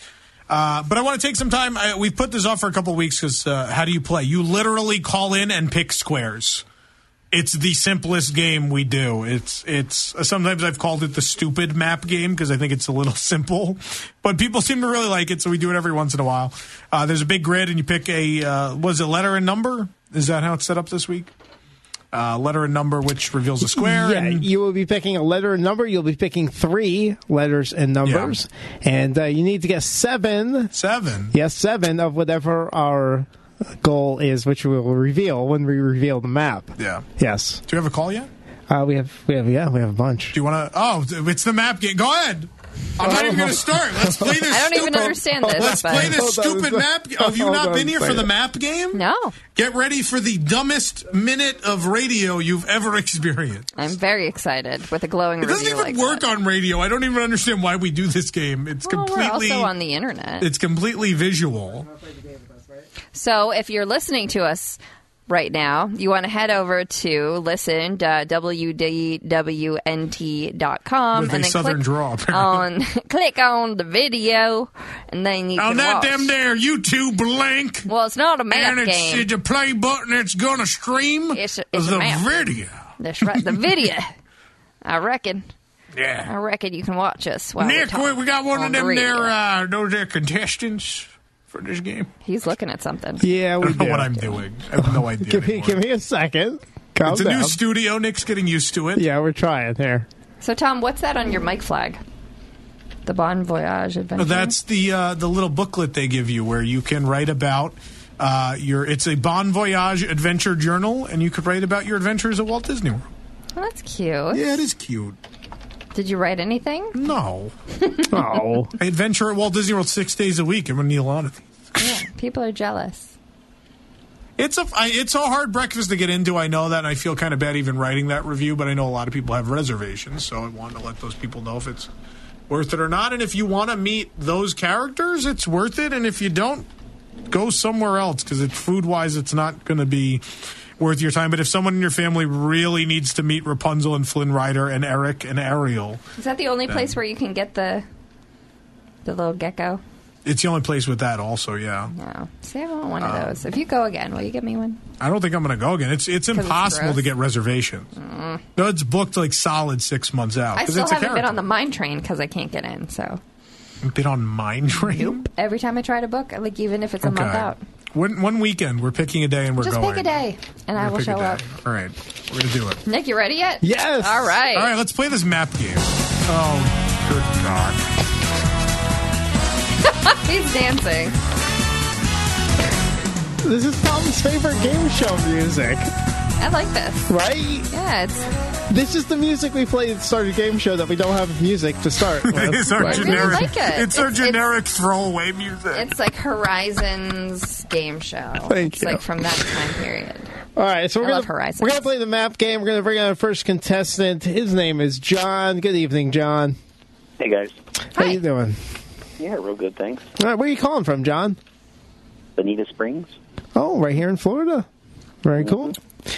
Uh, but I want to take some time. I, we've put this off for a couple of weeks because uh, how do you play? You literally call in and pick squares. It's the simplest game we do. It's it's uh, sometimes I've called it the stupid map game because I think it's a little simple, but people seem to really like it, so we do it every once in a while. Uh, there's a big grid, and you pick a uh, was it letter and number? Is that how it's set up this week? uh, letter and number, which reveals a square. Yeah, and you will be picking a letter and number. You'll be picking three letters and numbers. Yeah. And uh, you need to get seven. Seven? Yes, seven of whatever our goal is, which we will reveal when we reveal the map. Yeah. Yes. Do you have a call yet? Uh, we have, we have, yeah, we have a bunch. Do you want to? Oh, it's the map game. Go ahead. I'm not even going to start. Let's play this. I don't stupid, even understand this. Let's but... play this stupid map. Have you not been here for the map game? No. Get ready for the dumbest minute of radio you've ever experienced. I'm very excited with a glowing It doesn't review even like work that. on radio. I don't even understand why we do this game. It's well, completely. We're also on the internet. It's completely visual. So if you're listening to us right now, you want to head over to listen dot w d w n t dot com With and a then southern click draw, on click on the video, and then you On can that watch. damn there YouTube link. Well, it's not a map and it's, game. it's a play button. It's gonna stream It's a- it's a the map. video. That's right, the video. I reckon. I Yeah. reckon you can watch us. While Nick, we're we, we got one on of the them radio. there. Uh, those there contestants for this game. He's looking at something. Yeah, I we don't know do. what I'm doing. I have no idea. Give me, anymore. give me a second. Calm It's a down. new studio. Nick's getting used to it. Yeah, we're trying here. So, Tom, what's that on your mic flag? The Bon Voyage Adventure? That's the uh, the little booklet they give you where you can write about uh, your. It's a Bon Voyage adventure journal, and you could write about your adventures at Walt Disney World. Oh, that's cute. Yeah, it is cute. Did you write anything? No, Oh. I adventure at Walt Disney World six days a week. I'm gonna need a lot of these. Yeah, people are jealous. It's a I, it's a hard breakfast to get into. I know that, and I feel kind of bad even writing that review. But I know a lot of people have reservations, so I wanted to let those people know if it's worth it or not. And if you want to meet those characters, it's worth it. And if you don't, go somewhere else because it, food wise, it's not going to be worth your time. But if someone in your family really needs to meet Rapunzel and Flynn Rider and Eric and Ariel, Is that the only place where you can get the the little gecko? it's the only place with that. Also, yeah. No. See, I want one of Um, those. If you go again, will you get me one? I don't think I'm going to go again. It's it's it's impossible gross? to get reservations. No, it's booked like solid six months out. I 'cause still it's a haven't been character. on the mine train because I can't get in. So Been on Mine Train? every time I try to book, like even if it's a month out, One, one weekend, we're picking a day and we're just going. pick a day and We're I gonna will pick a show day. up. All right, we're going to do it. Nick, you ready yet? Yes. All right. All right, let's play this map game. Oh, good God. He's dancing. This is Tom's favorite game show music, I like this. right? Yeah, it's This is the music we play at the start of the game show that we don't have music to start with. It's our Right. really generic, like it. It's, our It's- generic throwaway music. it's like Horizon's game show. Thank it's you. like from that time period. All right, so we're I love gonna Horizons. we're gonna play the map game. We're gonna bring on our first contestant. His name is John. Good evening, John. Hey guys. How Hi. you doing? Yeah, real good, thanks. All right, where are you calling from, John? Bonita Springs. Oh, right here in Florida. Very cool.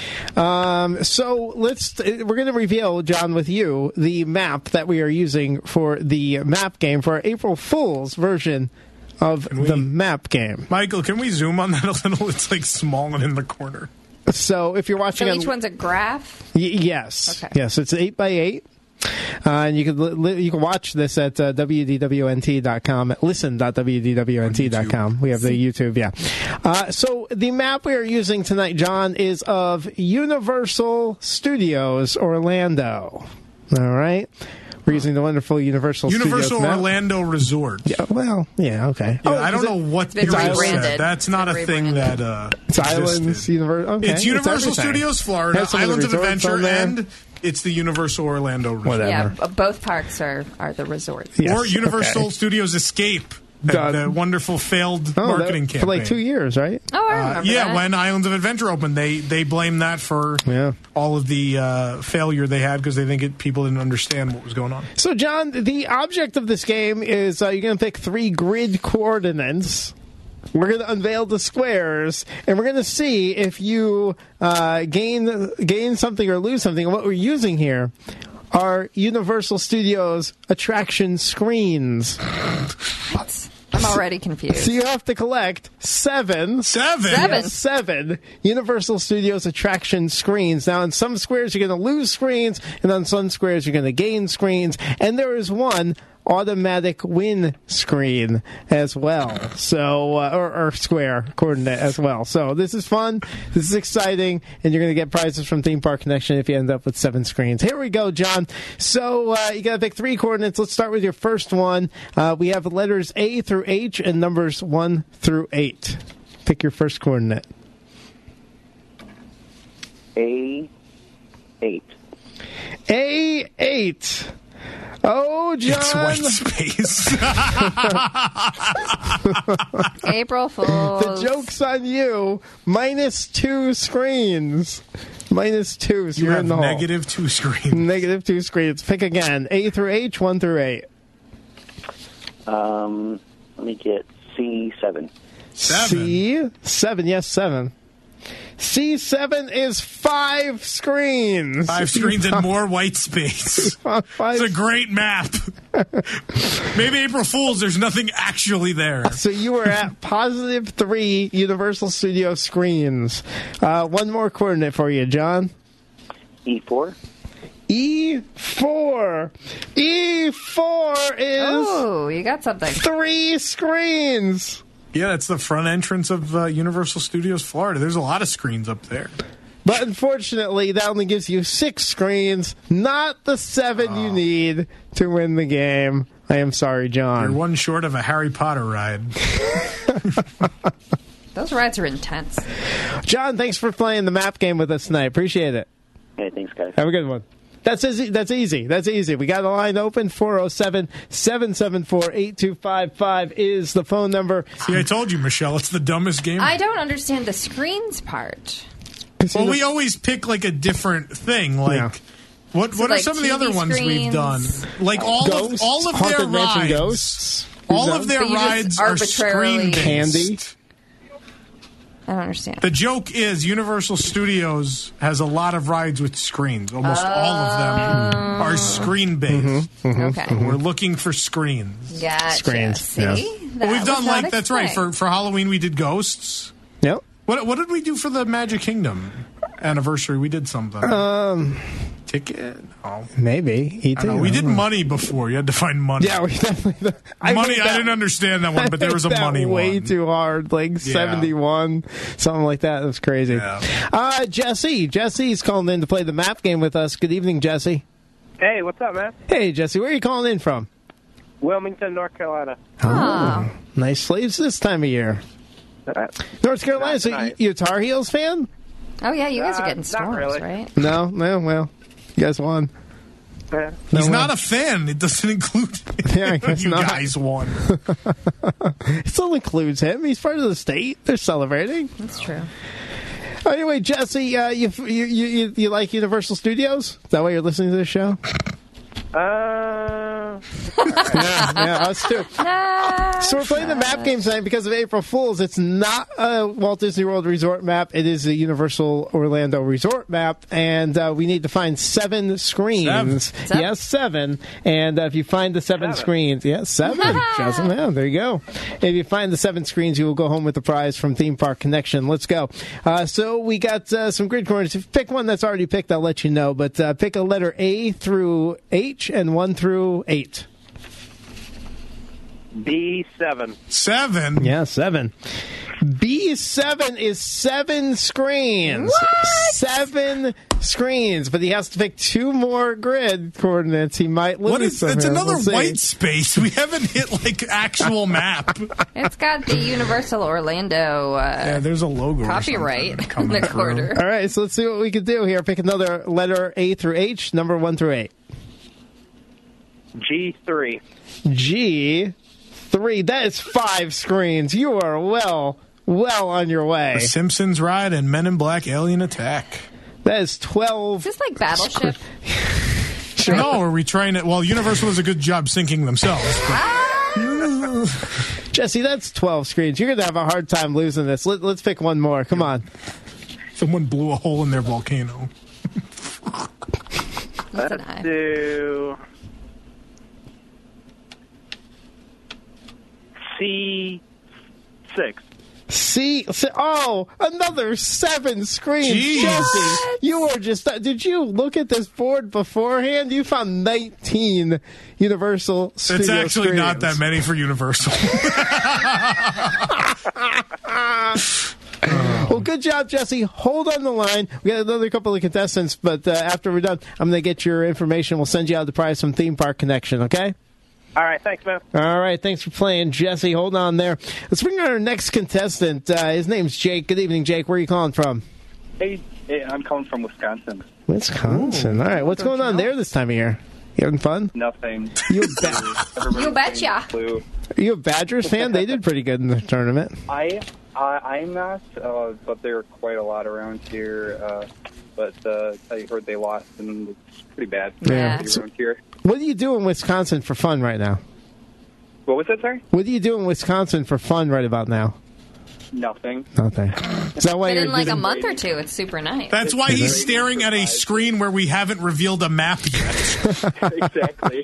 Um, so let's we're going to reveal, John, with you the map that we are using for the map game for our April Fool's version of we- the map game. Michael, can we zoom on that a little? It's like small and in the corner. So if you're watching, So on, each one's a graph. y- yes, Okay. yes, it's eight by eight. Uh, and you can li- li- you can watch this at uh, w d w n t dot com, listen dot w d w n t dot com. We have the YouTube, yeah. Uh, so the map we are using tonight, John, is of Universal Studios Orlando. All right? We're using the wonderful Universal, Universal Studios map. Orlando Resort. Yeah, well, yeah, okay. Yeah, Oh, I don't is it- know what It's been you just rebranded. said. That's It's not been a thing rebranded. that uh, It's Islands, existed. Universal. Okay, It's Universal everything. Studios Florida, Has some of the Islands of resorts Adventure, on there. and it's the Universal Orlando Resort. Whatever. Yeah, b- both parks are, are the resorts. Yes, Or Universal okay. Studios Escape, the, Done. the wonderful failed Oh, marketing that, campaign. for like two years, right? Oh, I Uh, remember yeah, that. when Islands of Adventure opened, they they blamed that for Yeah. all of the uh, failure they had because they think it, people didn't understand what was going on. So, John, the object of this game is uh, you're going to pick three grid coordinates. We're going to unveil the squares, and we're going to see if you uh, gain gain something or lose something. And what we're using here are Universal Studios attraction screens. What? I'm already confused. So you have to collect seven. Seven. Seven. Yes, seven Universal Studios attraction screens. Now, in some squares, you're going to lose screens, and on some squares, you're going to gain screens. And there is one automatic win screen as well. So, uh, or, or square coordinate as well. So this is fun. This is exciting, and you're going to get prizes from Theme Park Connection if you end up with seven screens. Here we go, John. So uh, you got to pick three coordinates. Let's start with your first one. Uh, we have letters A through H and numbers one through eight. Pick your first coordinate. A eight. A eight. Oh, John. It's white space. April Fools. The joke's on you. Minus two screens. Minus two. So You you're have in the hole. negative two screens. Negative two screens. Pick again. A through H, one through eight. Um, let me get C seven. Seven. C seven. Yes, seven. C seven is five screens. Five screens and more white space. Five. It's a great map. Maybe April Fool's, there's nothing actually there. So you were at positive three Universal Studio screens. Uh, one more coordinate for you, John. E four. E four. E four is Oh, you got something. three screens. Yeah, that's the front entrance of uh, Universal Studios Florida. There's a lot of screens up there. But unfortunately, that only gives you six screens, not the seven Oh. you need to win the game. I am sorry, You're John. one short of a Harry Potter ride. Those rides are intense. John, thanks for playing the map game with us tonight. Appreciate it. Hey, thanks, guys. Have a good one. That's easy. That's easy. That's easy. We got a line open. four oh seven, seven seven four, eight two five five is the phone number. See, I told you, Michelle, it's the dumbest game. I don't understand the screens part. Well, we always pick like a different thing. Like, Yeah. what what like are some of the T V other ones we've done? screens? Like all Ghosts, of all of Haunted their Mansion rides. Ghosts. All of their But you just rides are arbitrarily- screen Candy. based. I don't understand. The joke is Universal Studios has a lot of rides with screens. Almost all of them are screen based. Okay. We're looking for screens. Gotcha. Screens, See? yeah. That Well, we've was done not like that's right explained. for for Halloween. We did Ghosts. Yep. What what did we do for the Magic Kingdom anniversary? We did something. Um, ticket. Oh, Maybe. E I don't know. We did money before. You had to find money. Yeah, we definitely. I money. made I that- didn't understand that one, but there was a I made that money way one. too hard, like seventy-one, something like that. It was crazy. Yeah. Uh, Jesse, Jesse's calling in to play the map game with us. Good evening, Jesse. Hey, what's up, man? Hey, Jesse, where are you calling in from? Wilmington, North Carolina. Oh. Nice slaves this time of year. Uh, North Carolina. Not So tonight. you, you a Tar Heels fan? Oh, yeah, you guys Uh, are getting not storms, really. right? No, no. Well, you guys won. uh, He's No, not well. a fan. It doesn't include. Yeah, I guess you not. guys won. It still includes him. He's part of the state. They're celebrating. That's true. Anyway, Jesse, uh, you, you you you you like Universal Studios? Is that why you're listening to this show? uh, yeah, yeah, us too. Nah, So we're playing the map game tonight because of April Fools. It's not a Walt Disney World Resort map. It is a Universal Orlando Resort map, and uh, we need to find seven screens. Seven. Seven? Yes, seven. And uh, if you find the seven, Seven. screens, yes, seven. Just, yeah, there you go. If you find the seven screens, you will go home with the prize from Theme Park Connection. Let's go. Uh, so we got uh, some grid coordinates. If you pick one that's already picked, I'll let you know. But uh, pick a letter A through H and one through eight. B seven. Seven. Yeah, seven. B seven is seven screens. Seven screens, but he has to pick two more grid coordinates. He might lose. What is? some It's here. another We'll see. white space. We haven't hit like actual map. It's got the Universal Orlando uh, Yeah, there's a logo. or copyright something in coming the through. corner. All right, so let's see what we can do here. Pick another letter A through H, number one through eight. G three. G three. That is five screens. You are well, well on your way. The Simpsons ride and Men in Black Alien Attack. That is twelve. Is this like Battleship? No, are we trying to? Well, Universal does a good job syncing themselves. but- Jesse, that's twelve screens. You're going to have a hard time losing this. Let, let's pick one more. Come on. Someone blew a hole in their volcano. That's an Let's I. do C six. C, C. Oh, another seven screens. Jeez. Jesse, you were just. Did you look at this board beforehand? You found nineteen Universal Studio It's actually screens. not that many for Universal. Well, good job, Jesse. Hold on the line. We got another couple of contestants, but uh, after we're done, I'm going to get your information. We'll send you out the prize from Theme Park Connection, okay? All right, thanks, man. All right, thanks for playing, Jesse. Hold on there. Let's bring on our next contestant. Uh, his name's Jake. Good evening, Jake. Where are you calling from? Hey, hey, I'm calling from Wisconsin. Wisconsin. All right, what's going on there this time of year? You having fun? Nothing. You, a ba- You betcha. Blue. are you a Badgers fan? They did pretty good in the tournament. I, I, I'm not, uh, but there are quite a lot around here. Uh, but uh, I heard they lost, and it's pretty bad Yeah. around here. What do you do in Wisconsin for fun right now? What was that, sorry? What do you do in Wisconsin for fun right about now? Nothing. Nothing. Is that why But you're in like a doing- month or two, it's super nice. That's why he's staring at a screen where we haven't revealed a map yet. Exactly.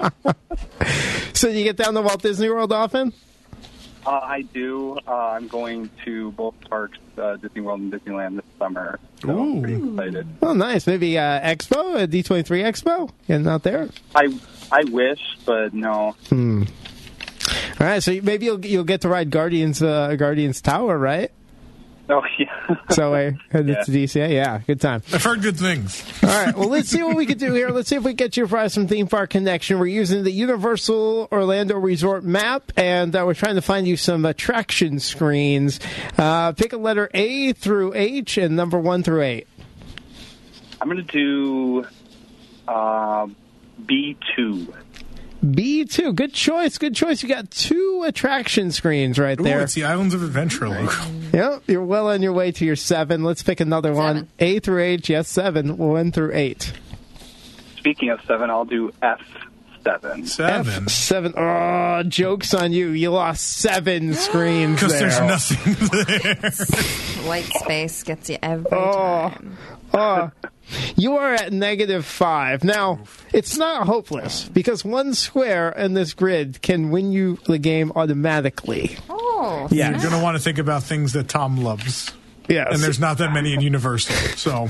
So you get down to Walt Disney World often? Uh, I do. Uh, I'm going to both parks, uh, Disney World and Disneyland this summer. So I'm pretty excited. Oh, nice. Maybe uh, Expo, a D twenty-three Expo? Getting out there? I I wish, but no. Hmm. All right, so maybe you'll you'll get to ride Guardians uh, Guardians Tower, right? Oh, yeah. So I headed Yeah. to D C A. Yeah, good time. I've heard good things. All right, well, let's see what we can do here. Let's see if we get you a prize from Theme Park Connection. We're using the Universal Orlando Resort map, and uh, we're trying to find you some attraction screens. Uh, pick a letter A through H and number one through eight. I'm going to do uh, B two. B two. Good choice. Good choice. You got two attraction screens right Ooh, there. it's the Islands of Adventure logo. Yep, you're well on your way to your seven. Let's pick another one. Seven. A through H, yes, seven. One through eight. Speaking of seven, I'll do F seven. Seven. F seven. Oh, joke's on you. You lost seven screens Because there. there's nothing there. White space gets you every Oh. time. Oh, you are at negative five. Now, it's not hopeless because one square in this grid can win you the game automatically. Oh, Yeah. You're going to want to think about things that Tom loves. Yes. And there's not that many in Universal. So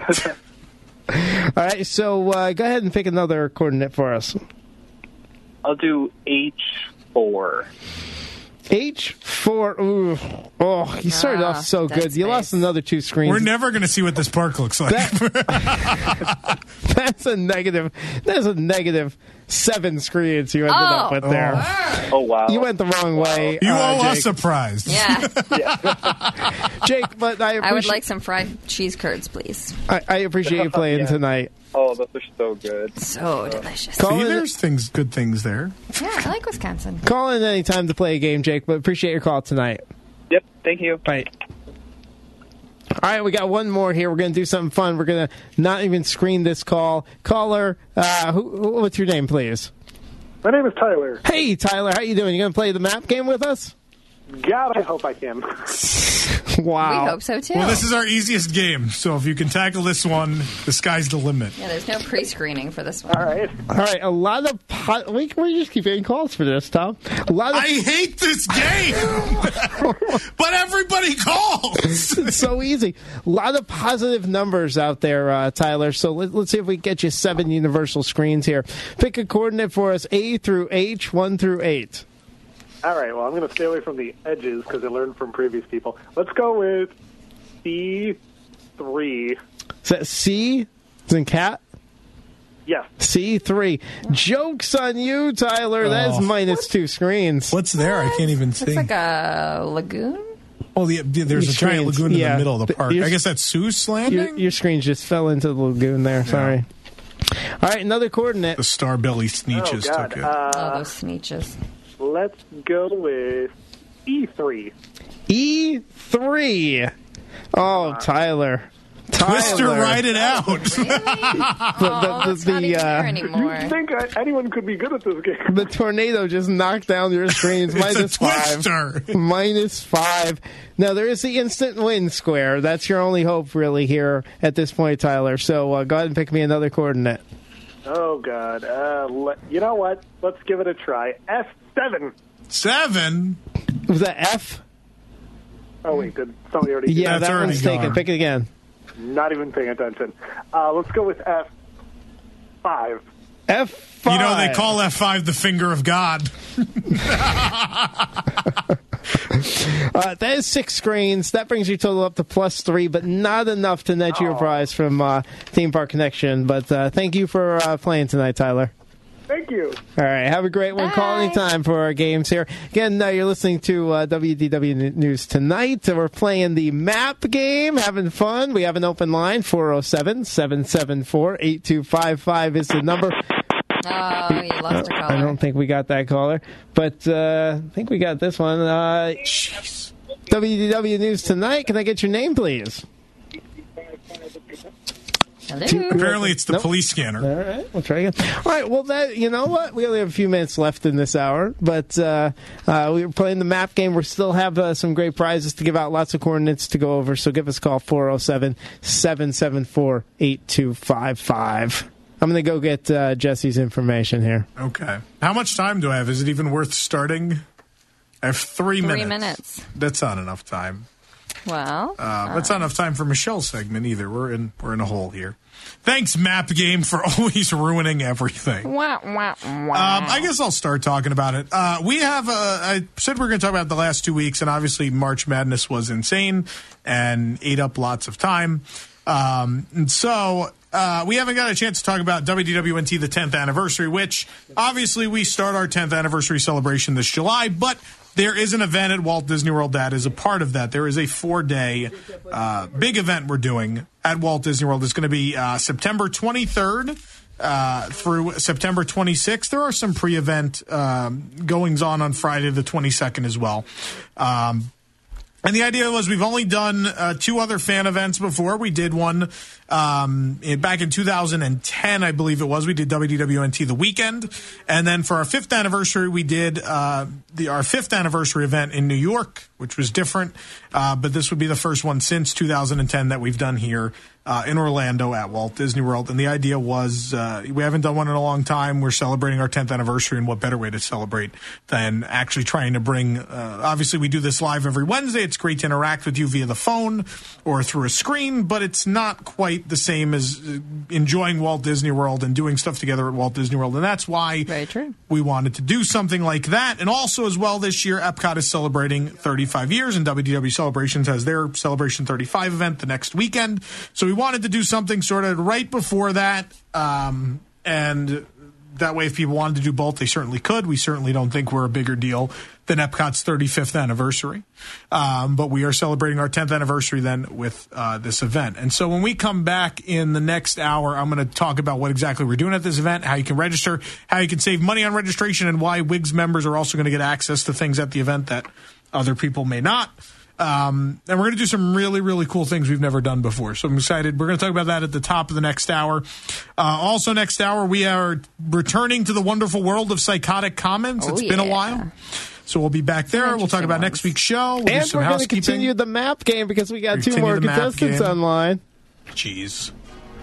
All right, so uh, go ahead and pick another coordinate for us. I'll do H four. H four. Ooh. Oh, you started Ah, off so dead good. You lost space. another two screens. we're never going to see what this park looks like. That's a negative. That's a negative seven screens you ended up Oh. with there. Oh, wow. You went the wrong way. you uh, owe us Jake. a prize. Yeah. Jake, but I appreciate, I would like some fried cheese curds, please. I, I appreciate you playing Yeah. tonight. Oh, those are so good. So delicious. Call See, in, there's things, good things there. Yeah, I like Wisconsin. call in any time to play a game, Jake, but appreciate your call tonight. Yep, thank you. Bye. All right, we got one more here. We're going to do something fun. We're going to not even screen this call. Caller, uh, who, who- what's your name, please? My name is Tyler. Hey, Tyler, how you doing? You going to play the map game with us? God, I hope I can. Wow. We hope so too. Well, this is our easiest game. So if you can tackle this one, the sky's the limit. yeah, there's no pre-screening for this one. All right. All right, a lot of po- we we just keep getting calls for this, Tom. A lot of I hate this game, but everybody calls. it's so easy. A lot of positive numbers out there, uh, Tyler. So let, let's see if we can get you seven universal screens here. Pick a coordinate for us: A through H, one through eight. All right, well, I'm going to stay away from the edges because I learned from previous people. Let's go with C three. Is that C? Is in cat? Yes. C three. Joke's on you, Tyler. That is Oh. minus two screens. What's there? I can't even see. Looks like a lagoon. Oh, the, the, there's Your a giant screens, lagoon in yeah. the middle of the But park. your- I guess that's Seuss Your, Landing? your screen just fell into the lagoon there. Sorry. All right, another coordinate. the Starbelly Sneeches oh, God. took it. Uh, Oh, those sneeches. let's go with E three. E three. Oh, Tyler. Twister, Tyler. ride it out. Really? The, Oh, the, it's the, not the, even there uh, anymore. You'd think uh, anyone could be good at this game. the tornado just knocked down your screens. it's a Minus five. twister. Minus five. Now, there is the instant win square. That's your only hope, really, here at this point, Tyler. So uh, go ahead and pick me another coordinate. Oh, God. Uh, le- you know what? Let's give it a try. F seven. Seven. Was that F? Oh, wait, did somebody already Yeah, That's that already one's taken. gone. Pick it again. Not even paying attention. Uh, let's go with F five. F five. You know, they call F five the finger of God. Uh, that is six screens. That brings your total up to plus three, but not enough to net you a prize from uh, Theme Park Connection. But uh, thank you for uh, playing tonight, Tyler. Thank you. All right, have a great one. Bye. Call anytime for our games here. Again, uh, you're listening to uh, W D W News Tonight. We're playing the map game, having fun. We have an open line, four oh seven, seven seven four, eight two five five is the number. Oh, you lost a I caller. don't think we got that caller, but uh, I think we got this one. Uh, W D W News Tonight. Can I get your name, please? Hello. Apparently, it's the Nope. police scanner. All right, we'll try again. All right, well, that you know what? We only have a few minutes left in this hour, but uh, uh, we were playing the map game. We still have uh, some great prizes to give out, lots of coordinates to go over, so give us a call, four oh seven, seven seven four, eight two five five. I'm going to go get uh, Jesse's information here. Okay. How much time do I have? Is it even worth starting? I have three, Three minutes. minutes. That's not enough time. Well, Uh, that's not enough time for Michelle's segment either. We're in we're in a hole here. Thanks, Map Game, for always ruining everything. wah, wah, wah. Um, I guess I'll start talking about it. Uh, we have, uh, I said we were going to talk about the last two weeks, and obviously March Madness was insane and ate up lots of time. Um, and so uh, we haven't got a chance to talk about W D W N T, the tenth anniversary, which obviously we start our tenth anniversary celebration this July, but there is an event at Walt Disney World that is a part of that. There is a four-day uh, big event we're doing at Walt Disney World. It's going to be uh, September twenty-third uh, through September twenty-sixth. There are some pre-event um, goings-on on Friday the twenty-second as well. Um, and the idea was we've only done uh, two other fan events before. We did one um, in, back in two thousand ten, I believe it was. We did W D W N T The Weekend. And then for our fifth anniversary, we did uh, the our fifth anniversary event in New York, which was different. Uh, but this would be the first one since two thousand ten that we've done here uh, in Orlando at Walt Disney World. And the idea was uh, we haven't done one in a long time. We're celebrating our tenth anniversary, and what better way to celebrate than actually trying to bring uh, obviously we do this live every Wednesday. It's great to interact with you via the phone or through a screen, but it's not quite the same as enjoying Walt Disney World and doing stuff together at Walt Disney World. And that's why Very true. we wanted to do something like that. And also as well this year, Epcot is celebrating thirty-five years, and W D W Celebrations has their Celebration thirty-five event the next weekend. So we wanted to do something sort of right before that. Um, and that way, if people wanted to do both, they certainly could. We certainly don't think we're a bigger deal than Epcot's thirty-fifth anniversary. Um, but we are celebrating our tenth anniversary then with uh, this event. And so when we come back in the next hour, I'm going to talk about what exactly we're doing at this event, how you can register, how you can save money on registration, and why W I Gs members are also going to get access to things at the event that other people may not. Um, and we're going to do some really, really cool things we've never done before. So I'm excited. We're going to talk about that at the top of the next hour. Uh, also next hour, we are returning to the wonderful world of psychotic comments. Oh, It's been a yeah. while. So we'll be back there. We'll talk interesting about ones. next week's show. We'll do And some we're going to housekeeping. continue the map game because we got two Continue more the map contestants game. online. Jeez.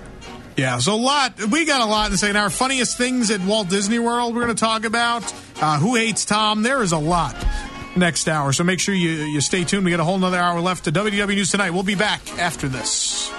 Yeah, so a lot. We got a lot in the second hour. Funniest things at Walt Disney World we're going to talk about. Uh, who hates Tom? There is a lot next hour. So make sure you, you stay tuned. We got a whole nother hour left to W D W News Tonight. We'll be back after this.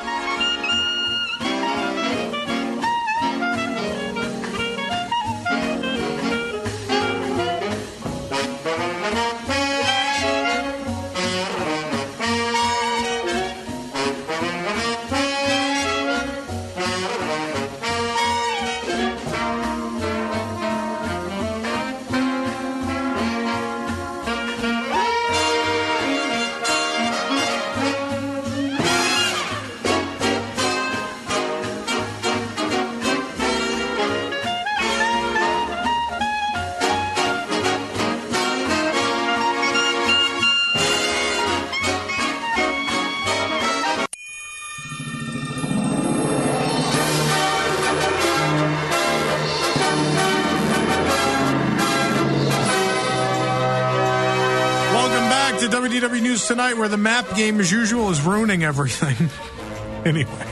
To W D W News Tonight, where the map game, as usual, is ruining everything. Anyway,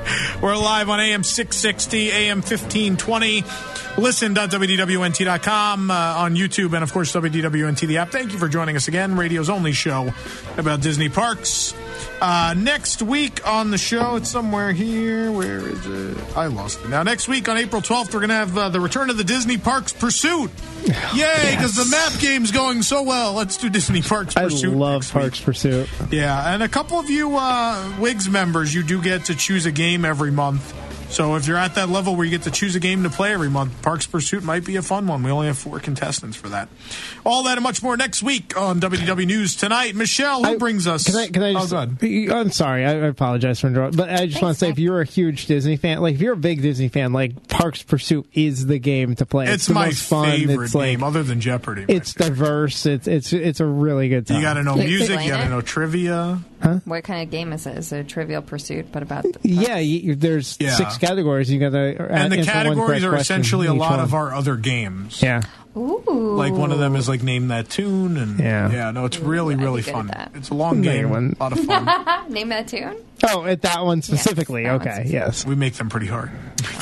We're live on A M six sixty, A M fifteen twenty. Listen dot W D W N T dot com uh, on YouTube and, of course, W D W N T, the app. Thank you for joining us again. Radio's only show about Disney parks. Uh, next week on the show, it's somewhere here. Where is it? I lost it. Now, next week on April twelfth, we're going to have uh, the return of the Disney Parks Pursuit. Yay, because yes. the map game's going so well. Let's do Disney Parks Pursuit. I love Parks week. Pursuit. Yeah, and a couple of you uh, Wigs members, you do get to choose a game every month. So if you're at that level where you get to choose a game to play every month, Parks Pursuit might be a fun one. We only have four contestants for that. All that and much more next week on W D W News Tonight. Michelle, who I, brings us? Can I, can I just, oh, go ahead. I'm sorry. I, I apologize for interrupting. But I just Thanks, want to say, man. If you're a huge Disney fan, like if you're a big Disney fan, like Parks Pursuit is the game to play. It's, it's the my most fun. favorite it's game, like, other than Jeopardy. It's right diverse. It's it's it's a really good time. You got to know Can music. You got to it? know trivia. Huh? What kind of game is it? Is it a Trivial Pursuit, but about... The yeah, you, there's yeah. six categories. You got to And the categories are essentially a lot one. of our other games. Yeah. Ooh. Like one of them is like Name That Tune. And yeah. Yeah, no, it's really, Ooh, really fun. It's a long game. One. A lot of fun. Name That Tune? Oh, at that one specifically. Yes, that okay, specifically. yes. We make them pretty hard.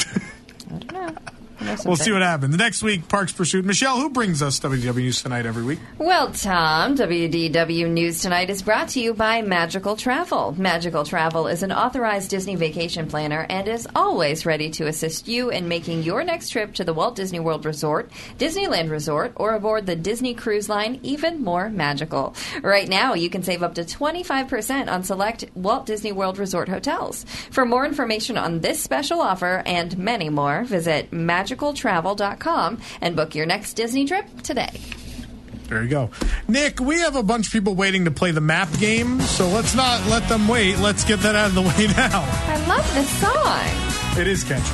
I don't know. We'll see what happens. Next week, Parks Pursuit. Michelle, who brings us W D W News Tonight every week? Well, Tom, W D W News Tonight is brought to you by Magical Travel. Magical Travel is an authorized Disney vacation planner and is always ready to assist you in making your next trip to the Walt Disney World Resort, Disneyland Resort, or aboard the Disney Cruise Line even more magical. Right now, you can save up to twenty-five percent on select Walt Disney World Resort hotels. For more information on this special offer and many more, visit magical travel dot com and book your next Disney trip today. There you go. Nick, we have a bunch of people waiting to play the map game, so let's not let them wait. Let's get that out of the way now. I love this song. It is catchy.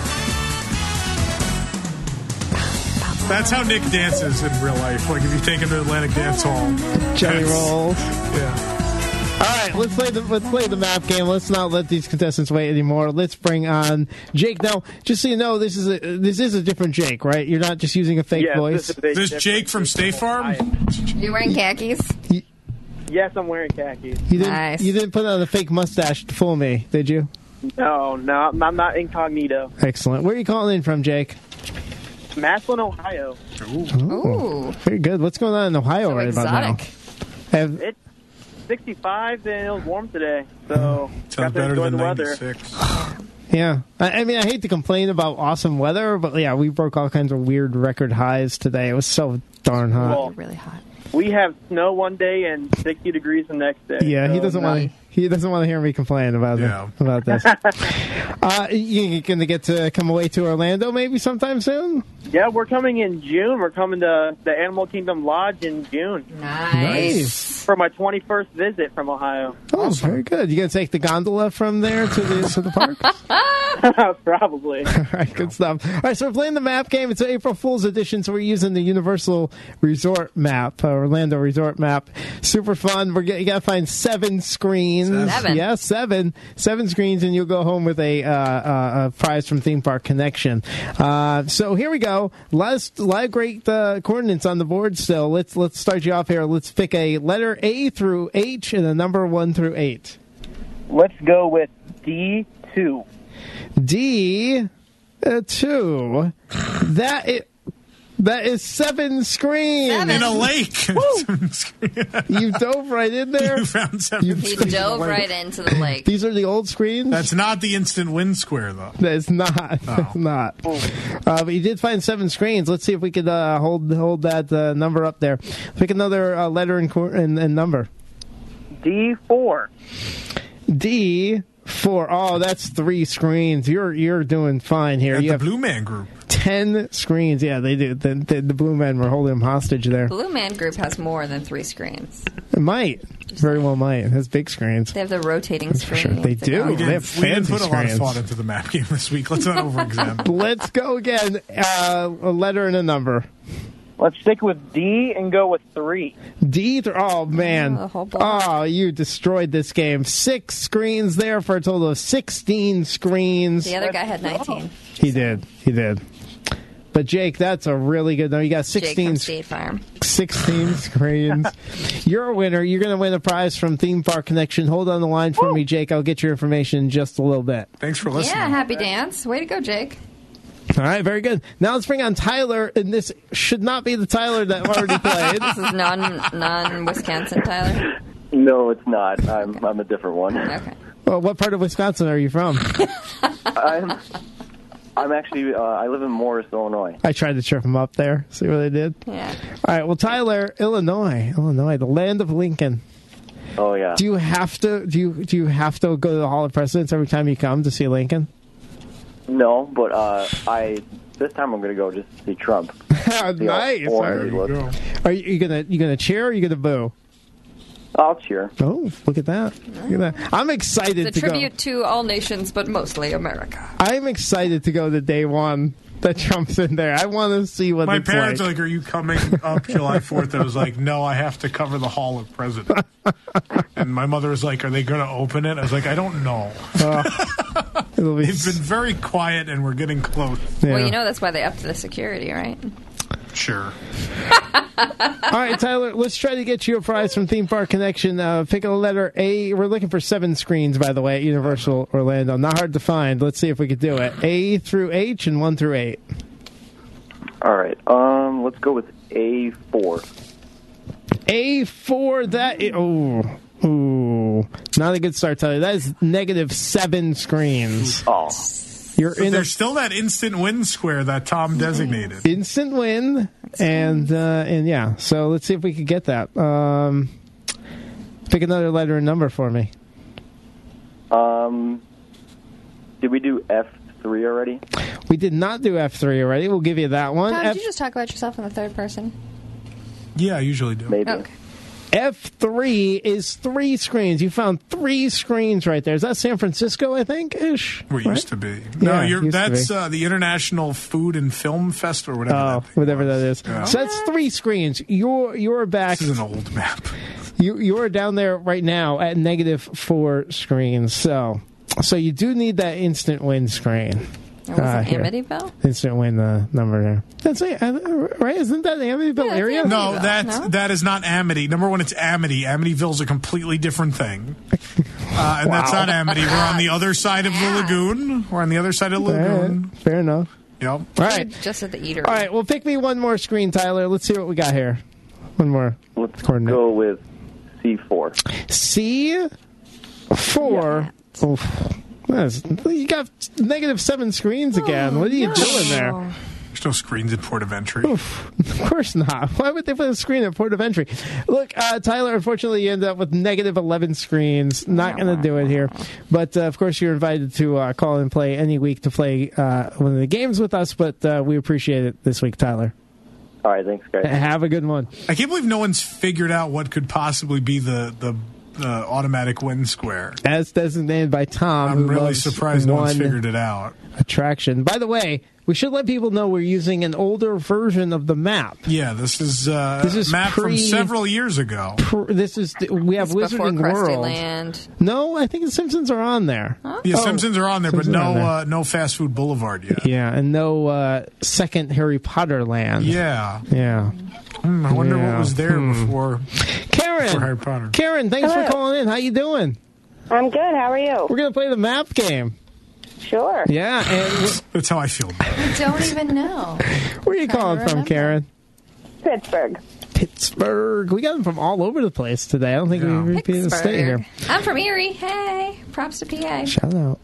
That's how Nick dances in real life. Like if you take him to Atlantic Dance Hall. Jelly rolls. Yeah. All right, let's play the let's play the map game. Let's not let these contestants wait anymore. Let's bring on Jake. Now, just so you know, this is a this is a different Jake, right? You're not just using a fake yeah, voice. This, this Jake from State Farm. You wearing khakis? You, yes, I'm wearing khakis. You didn't, nice. You didn't put on a fake mustache to fool me, did you? No, no, I'm not incognito. Excellent. Where are you calling in from, Jake? Massillon, Ohio. Ooh. Ooh. Very good. What's going on in Ohio So right exotic. about now? Have, It's sixty-five and it was warm today, so Sounds got to better enjoy than the weather. ninety-six. Yeah. I, I mean, I hate to complain about awesome weather, but yeah, we broke all kinds of weird record highs today. It was so darn hot. Well, Really hot. We have snow one day and sixty degrees the next day. Yeah, he so doesn't want to. He doesn't want to hear me complain about Yeah. it, about this. uh, you, you going to get to come away to Orlando maybe sometime soon? Yeah, we're coming in June. We're coming to the Animal Kingdom Lodge in June Nice. for my twenty-first visit from Ohio. Oh, very good. You going to take the gondola from there to the to the park? Probably. All right, good stuff. All right, so we're playing the map game. It's an April Fool's edition, so we're using the Universal Resort map, uh, Orlando Resort map. Super fun. We're get, you got to find seven screens. Seven. Yeah, seven. Seven screens, and you'll go home with a, uh, uh, a prize from Theme Park Connection. Uh, so here we go. A lot of, a lot of great uh, coordinates on the board still. Let's let's start you off here. Let's pick a letter A through H and a number one through eight. Let's go with D two. D uh, two. That is, that is seven screens. Seven. In a lake. You dove right in there. You found seven You- He screens. dove right into the lake. These are the old screens. That's not the instant win square, though. That's not. That's not. Uh, but you did find seven screens. Let's see if we could uh, hold hold that uh, number up there. Pick another uh, letter and, cor- and, and number. D four. D four. Oh, that's three screens. You're you're doing fine here. At You the have Blue Man Group. ten screens. Yeah, they do. The, the, the Blue Men were holding him hostage there. Blue Man Group has more than three screens. It might. Very well might. It has big screens. They have the rotating For screens. sure. They do. We They didn't, have we didn't fancy put a lot of screens. thought into the map game this week. Let's not over-examine. Let's go again. Uh, a letter and a number. Let's stick with D and go with three. D. Th- oh man. Oh, whole block. Oh, you destroyed this game. Six screens there for a total of sixteen screens. The other guy had nineteen. He did. He did. But Jake, that's a really good number. You got Jake sixteen, from State Farm. sixteen screens. You're a winner. You're going to win a prize from Theme Park Connection. Hold on the line for me, Jake. I'll get your information in just a little bit. Thanks for listening. Yeah, happy dance. Way to go, Jake. All right, very good. Now let's bring on Tyler, and this should not be the Tyler that already played. This is non non Wisconsin, Tyler. No, it's not. I'm I'm a different one. Okay. Well, what part of Wisconsin are you from? I'm I'm actually uh, I live in Morris, Illinois. I tried to trip him up there. See what I did? Yeah. All right. Well, Tyler, Illinois, Illinois, the land of Lincoln. Oh yeah. Do you have to? Do you do you have to go to the Hall of Presidents every time you come to see Lincoln? No, but uh, I this time I'm going to go just to see Trump. See how Nice. All orange he right. looks. Are you, you gonna you gonna cheer or are you gonna boo? I'll cheer. Oh, look at that! Look at that! I'm excited It's a to tribute go. to all nations, but mostly America. I'm excited to go to day one that Trump's in there. I want to see what My it's parents like. are like, "Are you coming up July fourth?" I was like, "No, I have to cover the Hall of Presidents." And my mother was like, "Are they going to open it?" I was like, "I don't know." It'll be They've been very quiet, and we're getting close. yeah. Well, you know that's why they upped the security, right? Sure. All right, Tyler, let's try to get you a prize from Theme Park Connection. Uh, pick a letter A. We're looking for seven screens, by the way, at Universal Orlando. Not hard to find. Let's see if we could do it. A through H and one through eight. All right. Um, let's go with A four. A four, that is, oh, ooh, not a good start, Tyler. That is negative seven screens. Oh. You're So in a there's still that instant win square that Tom designated. instant win, and uh, and yeah. So let's see if we could get that. Um, pick another letter and number for me. Um, did we do F three already? We did not do F three already. We'll give you that one. Tom, F- did you just talk about yourself in the third person? Yeah, I usually do. Maybe. Okay. F three is three screens. You found three screens right there. Is that San Francisco, I think, ish? We right? used to be. No, Yeah, you're, used to that's be. uh, the International Food and Film Fest or whatever. Oh, that thing whatever was. that is. Yeah. So that's three screens. You're you're back. This is an old map. You you're down there right now at negative four screens. So so you do need that instant win screen. It was Uh, it here. Amityville? Instant win uh, number there. That's it, uh, right? Isn't that the Amityville Yeah, that's area? Amityville. No, that's No? that is not Amity. Number one, it's Amity. Amityville's a completely different thing, uh, and that's not Amity. We're on the other side of the Yeah. lagoon. We're on the other side of the All right, lagoon. fair enough. Yep. All right. Just at the eatery. All right, well, pick me one more screen, Tyler. Let's see what we got here. One more. Let's coordinate. go with C four. C four. Oof. That's- you got negative seven screens again. What are you doing there? There's no screens at port of entry. Oof. Of course not. Why would they put a screen at port of entry? Look, uh, Tyler, unfortunately, you ended up with negative eleven screens. Not going to do it here. But, uh, of course, you're invited to uh, call and play any week to play uh, one of the games with us. But uh, we appreciate it this week, Tyler. All right, thanks, guys. Have a good one. I can't believe no one's figured out what could possibly be the the, the automatic win square. As designated by Tom, I'm who really loves surprised no one's one figured it out. attraction. By the way, we should let people know we're using an older version of the map. Yeah, this is uh, This is a map pre- from several years ago. Pr- This is we have It's before Wizarding Krusty World. Land. No, I think the Simpsons are on there. Yeah, Oh, Simpsons are on there, but Simpsons are no on there. uh, no Fast Food Boulevard yet. Yeah, and no uh, second Harry Potter land. Yeah. Yeah. Hmm, I wonder Yeah. what was there Hmm. before, Karen. before Harry Potter. Karen, thanks Hello. for calling in. How you doing? I'm good. How are you? We're gonna play the map game. Sure. Yeah, and That's how I feel. I don't even know. where are you Trying calling to from, remember. Karen? Pittsburgh. Pittsburgh. We got them from all over the place today. I don't think Yeah. we repeated the state here. Pittsburgh. I'm from Erie. Hey, props to P A. Shout out.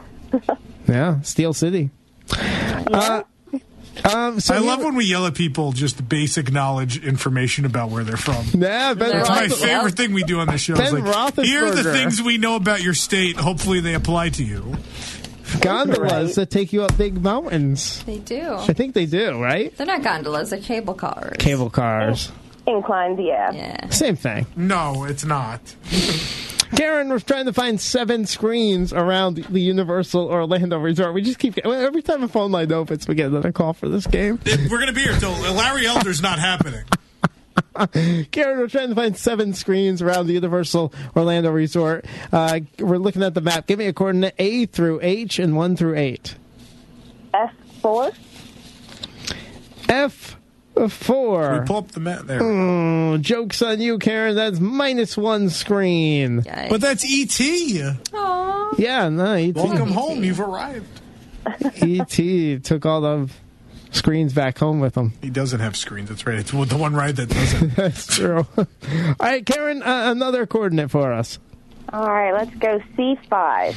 Yeah, Steel City. Uh, um, so I you- love when we yell at people just basic knowledge information about where they're from. Yeah, Ben They're It's my like, Roethlisberger. favorite thing we do on the show. It's Ben like, here are the Roethlisberger. things we know about your state. Hopefully they apply to you. Gondolas that take you up big mountains. They do. I think they do, right? They're not gondolas. They're cable cars. Cable cars. Inclined, yeah. Yeah. Same thing. No, it's not. Karen, we're trying to find seven screens around the Universal Orlando Resort. We just keep every time a phone line opens, we get another call for this game. We're going to be here till Larry Elder's not happening. Karen, we're trying to find seven screens around the Universal Orlando Resort. Uh, we're looking at the map. Give me a coordinate A through H and one through eight. F four. F four. We pull up the map there. Oh, joke's on you, Karen. That's minus one screen. Yikes. But that's E T. Aw. Yeah, no, E T. Welcome home. You've arrived. E T took all the screens back home with him. He doesn't have screens. That's right. It's the one ride that doesn't. That's true. All right, Karen, uh, another coordinate for us. All right, let's go C five.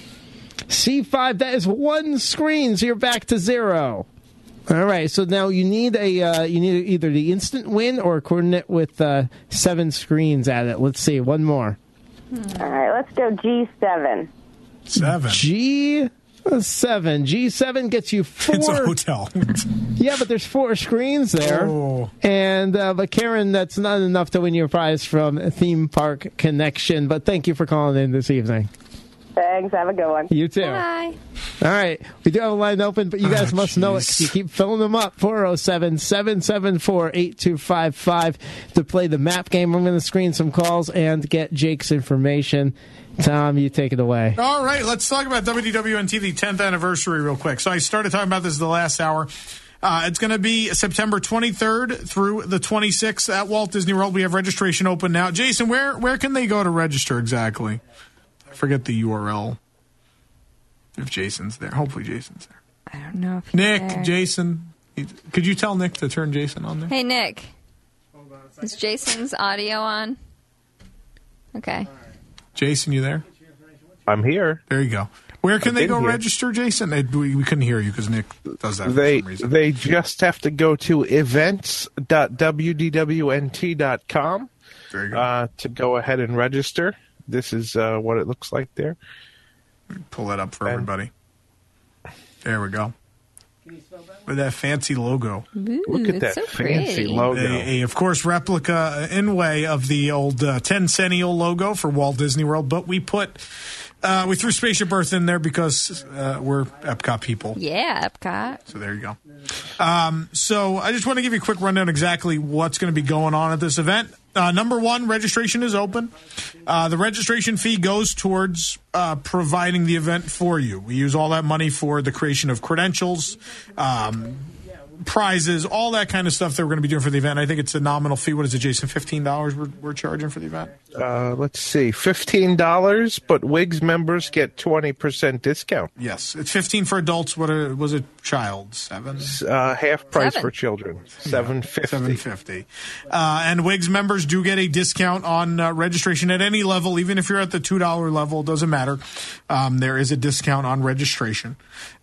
C five, that is one screen, so you're back to zero. All right, so now you need a uh, you need either the instant win or a coordinate with uh, seven screens at it. Let's see, one more. All right, let's go G seven. Seven. G seven. G seven gets you four. It's a hotel. Yeah, but there's four screens there. Oh. And, uh, but Karen, that's not enough to win your prize from Theme Park Connection. But thank you for calling in this evening. Thanks. Have a good one. You too. Bye. All right. We do have a line open, but you guys Oh, must know it. jeez. You keep filling them up. four oh seven, seven seven four, eight two five five to play the map game. I'm going to screen some calls and get Jake's information. Tom, you take it away. All right, let's talk about W D W N T, the tenth anniversary, real quick. So I started talking about this the last hour. Uh, it's going to be September twenty-third through the twenty-sixth at Walt Disney World. We have registration open now. Jason, where where can they go to register exactly? I forget the U R L. If Jason's there. Hopefully Jason's there. I don't know if he's Nick, there. Jason. Could you tell Nick to turn Jason on there? Hey, Nick. Is Jason's audio on? Okay. Jason, you there? I'm here. There you go. Where can I've they been go here. register, Jason? They, we, we couldn't hear you because Nick does that They for some reason. they just have to go to events dot w d w n t dot com There you go. uh, to go ahead and register. This is uh, what it looks like there. Pull that up for And- everybody. There we go. With that fancy logo. Ooh, Look at it's that so fancy pretty. logo. A, a, of course, replica in way of the old uh, ten-centennial logo for Walt Disney World, but we put uh, we threw Spaceship Earth in there because uh, we're Epcot people. Yeah, Epcot. So there you go. Um, so I just want to give you a quick rundown exactly what's going to be going on at this event. Uh, number one, registration is open. Uh, the registration fee goes towards uh, providing the event for you. We use all that money for the creation of credentials, um, prizes, all that kind of stuff that we're going to be doing for the event. I think it's a nominal fee. What is it, Jason? fifteen dollars we're, we're charging for the event? Uh, let's see, fifteen dollars, but Wigs members get twenty percent discount. Yes. It's fifteen dollars for adults. What a, was a child? Seven? Uh, half price Seven. for children, seven fifty. seven fifty. Uh, and Wigs members do get a discount on uh, registration at any level, even if you're at the two dollar level, it doesn't matter. Um, there is a discount on registration.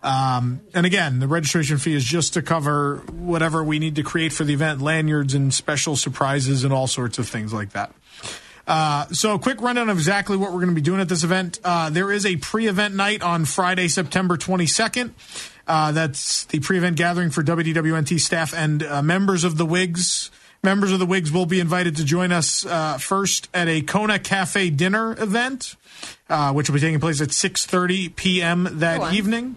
Um, and again, the registration fee is just to cover whatever we need to create for the event, lanyards and special surprises and all sorts of things like that. Uh, so a quick rundown of exactly what we're going to be doing at this event. Uh, there is a pre-event night on Friday, September twenty-second. Uh, that's the pre-event gathering for W D W N T staff and uh, members of the Wigs. Members of the Wigs will be invited to join us uh, first at a Kona Cafe dinner event, uh, which will be taking place at six thirty p.m. that Go on. evening.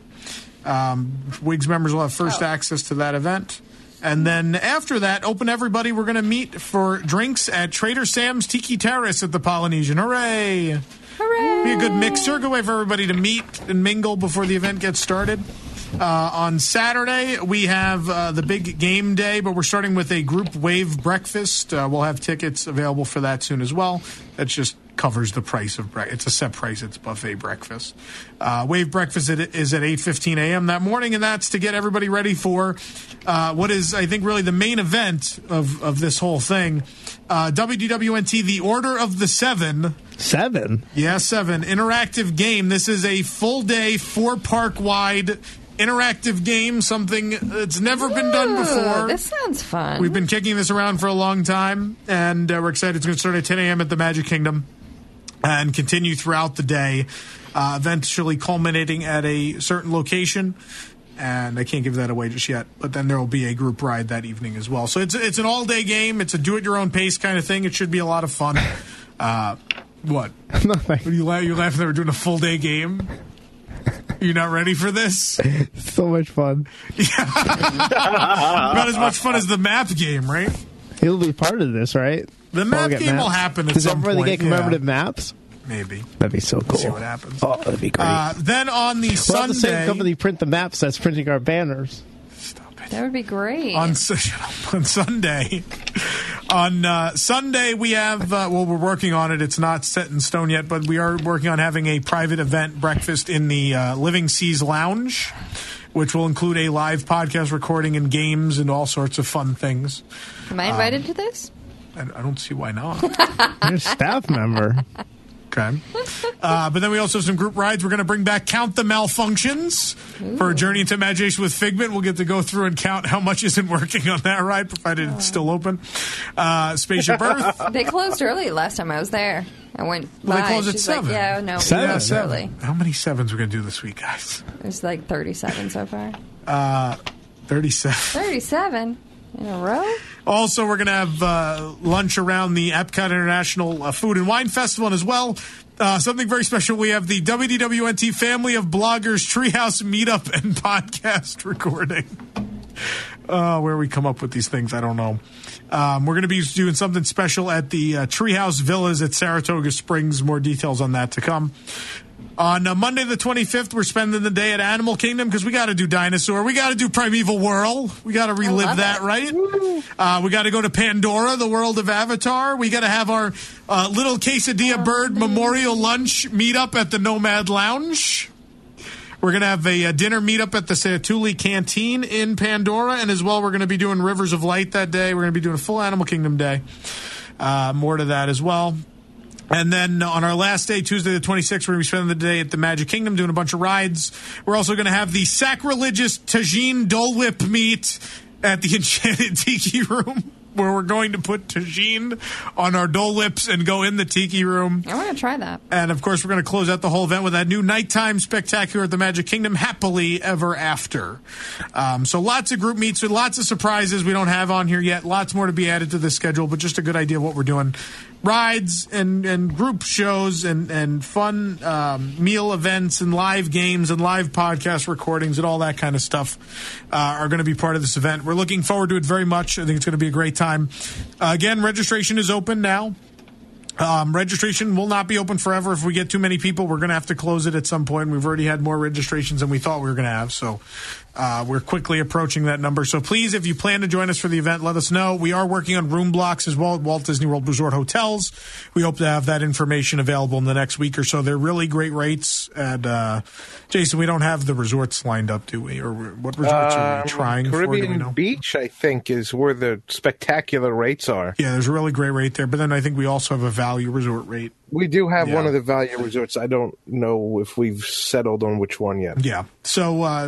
Um, Wigs members will have first Oh. access to that event. And then after that, open everybody. We're going to meet for drinks at Trader Sam's Tiki Terrace at the Polynesian. Hooray! Hooray! Be a good mixer. Good way for everybody to meet and mingle before the event gets started. Uh, on Saturday, we have uh, the big game day, but we're starting with a group wave breakfast. Uh, we'll have tickets available for that soon as well. That just covers the price of breakfast. It's a set price. It's buffet breakfast. Uh, wave breakfast is at eight fifteen a.m. that morning, and that's to get everybody ready for uh, what is, I think, really the main event of, of this whole thing. Uh, W D W N T, the Order of the Seven. Seven? Yeah, seven. Interactive game. This is a full day, four park wide interactive game, something that's never been done before. Ooh, this sounds fun. We've been kicking this around for a long time, and uh, we're excited. It's going to start at ten a.m. at the Magic Kingdom and continue throughout the day, uh, eventually culminating at a certain location. And I can't give that away just yet, but then there will be a group ride that evening as well. So it's it's an all-day game. It's a do-it-your-own-pace kind of thing. It should be a lot of fun. Uh, what? Nothing. What are you, la- you laughing that we're doing a full-day game? You not ready for this? So much fun. Not as much fun as the map game, right? He'll be part of this, right? The We'll map get game maps. will happen at Does some everybody point. get commemorative maps? Maybe. That'd be so cool. See what happens. Oh, that'd be great. Uh, then on the we'll have Sunday, the same company print the maps that's printing our banners. Stop it. That would be great. On, on Sunday. On uh, Sunday, we have, uh, well, we're working on it. It's not set in stone yet, but we are working on having a private event breakfast in the uh, Living Seas Lounge, which will include a live podcast recording and games and all sorts of fun things. Am I invited um, to this? I, I don't see why not. You're a staff member. Okay. Uh, but then we also have some group rides. We're going to bring back Count the Malfunctions Ooh. for a Journey into Imagination with Figment. We'll get to go through and count how much isn't working on that ride, provided oh. it's still open. Uh, Spaceship Earth. They closed early last time I was there. I went well, by. They closed at She's seven. Like, yeah, no. Seven. Yeah, seven. Early. How many sevens are we going to do this week, guys? There's like thirty-seven so far. Uh, thirty-seven. thirty-seven? In a row? Also, we're going to have uh, lunch around the Epcot International uh, Food and Wine Festival, and as well, uh, something very special. We have the W D W N T Family of Bloggers Treehouse Meetup and Podcast recording. Uh, where we come up with these things, I don't know. Um, we're going to be doing something special at the uh, Treehouse Villas at Saratoga Springs. More details on that to come. On uh, Monday the twenty-fifth, we're spending the day at Animal Kingdom because we got to do Dinosaur. We got to do Primeval Whirl. We got to relive that, it. right? Uh, we got to go to Pandora, the world of Avatar. We got to have our uh, little quesadilla oh, bird nice. memorial lunch meetup at the Nomad Lounge. We're going to have a, a dinner meetup at the Satuli Canteen in Pandora. And as well, we're going to be doing Rivers of Light that day. We're going to be doing a full Animal Kingdom day. Uh, more to that as well. And then on our last day, Tuesday the twenty-sixth, we're going to be spending the day at the Magic Kingdom doing a bunch of rides. We're also going to have the sacrilegious tagine Dole Whip meet at the Enchanted Tiki Room, where we're going to put tagine on our Dole Whips and go in the Tiki Room. I want to try that. And, of course, we're going to close out the whole event with that new nighttime spectacular at the Magic Kingdom, Happily Ever After. Um, so lots of group meets with lots of surprises we don't have on here yet. Lots more to be added to the schedule, but just a good idea of what we're doing. Rides and, and group shows and, and fun um, meal events and live games and live podcast recordings and all that kind of stuff uh, are going to be part of this event. We're looking forward to it very much. I think it's going to be a great time. Uh, again, registration is open now. Um, registration will not be open forever. If we get too many people, we're going to have to close it at some point. We've already had more registrations than we thought we were going to have, so uh, we're quickly approaching that number. So please, if you plan to join us for the event, let us know. We are working on room blocks as well at Walt Disney World Resort hotels. We hope to have that information available in the next week or so. They're really great rates. And uh, Jason, we don't have the resorts lined up, do we? Or what resorts um, are we trying Caribbean for? Do we know? Beach, I think, is where the spectacular rates are. Yeah, there's a really great rate there. But then I think we also have a value resort rate. We do have yeah. one of the value resorts. I don't know if we've settled on which one yet. Yeah. So uh,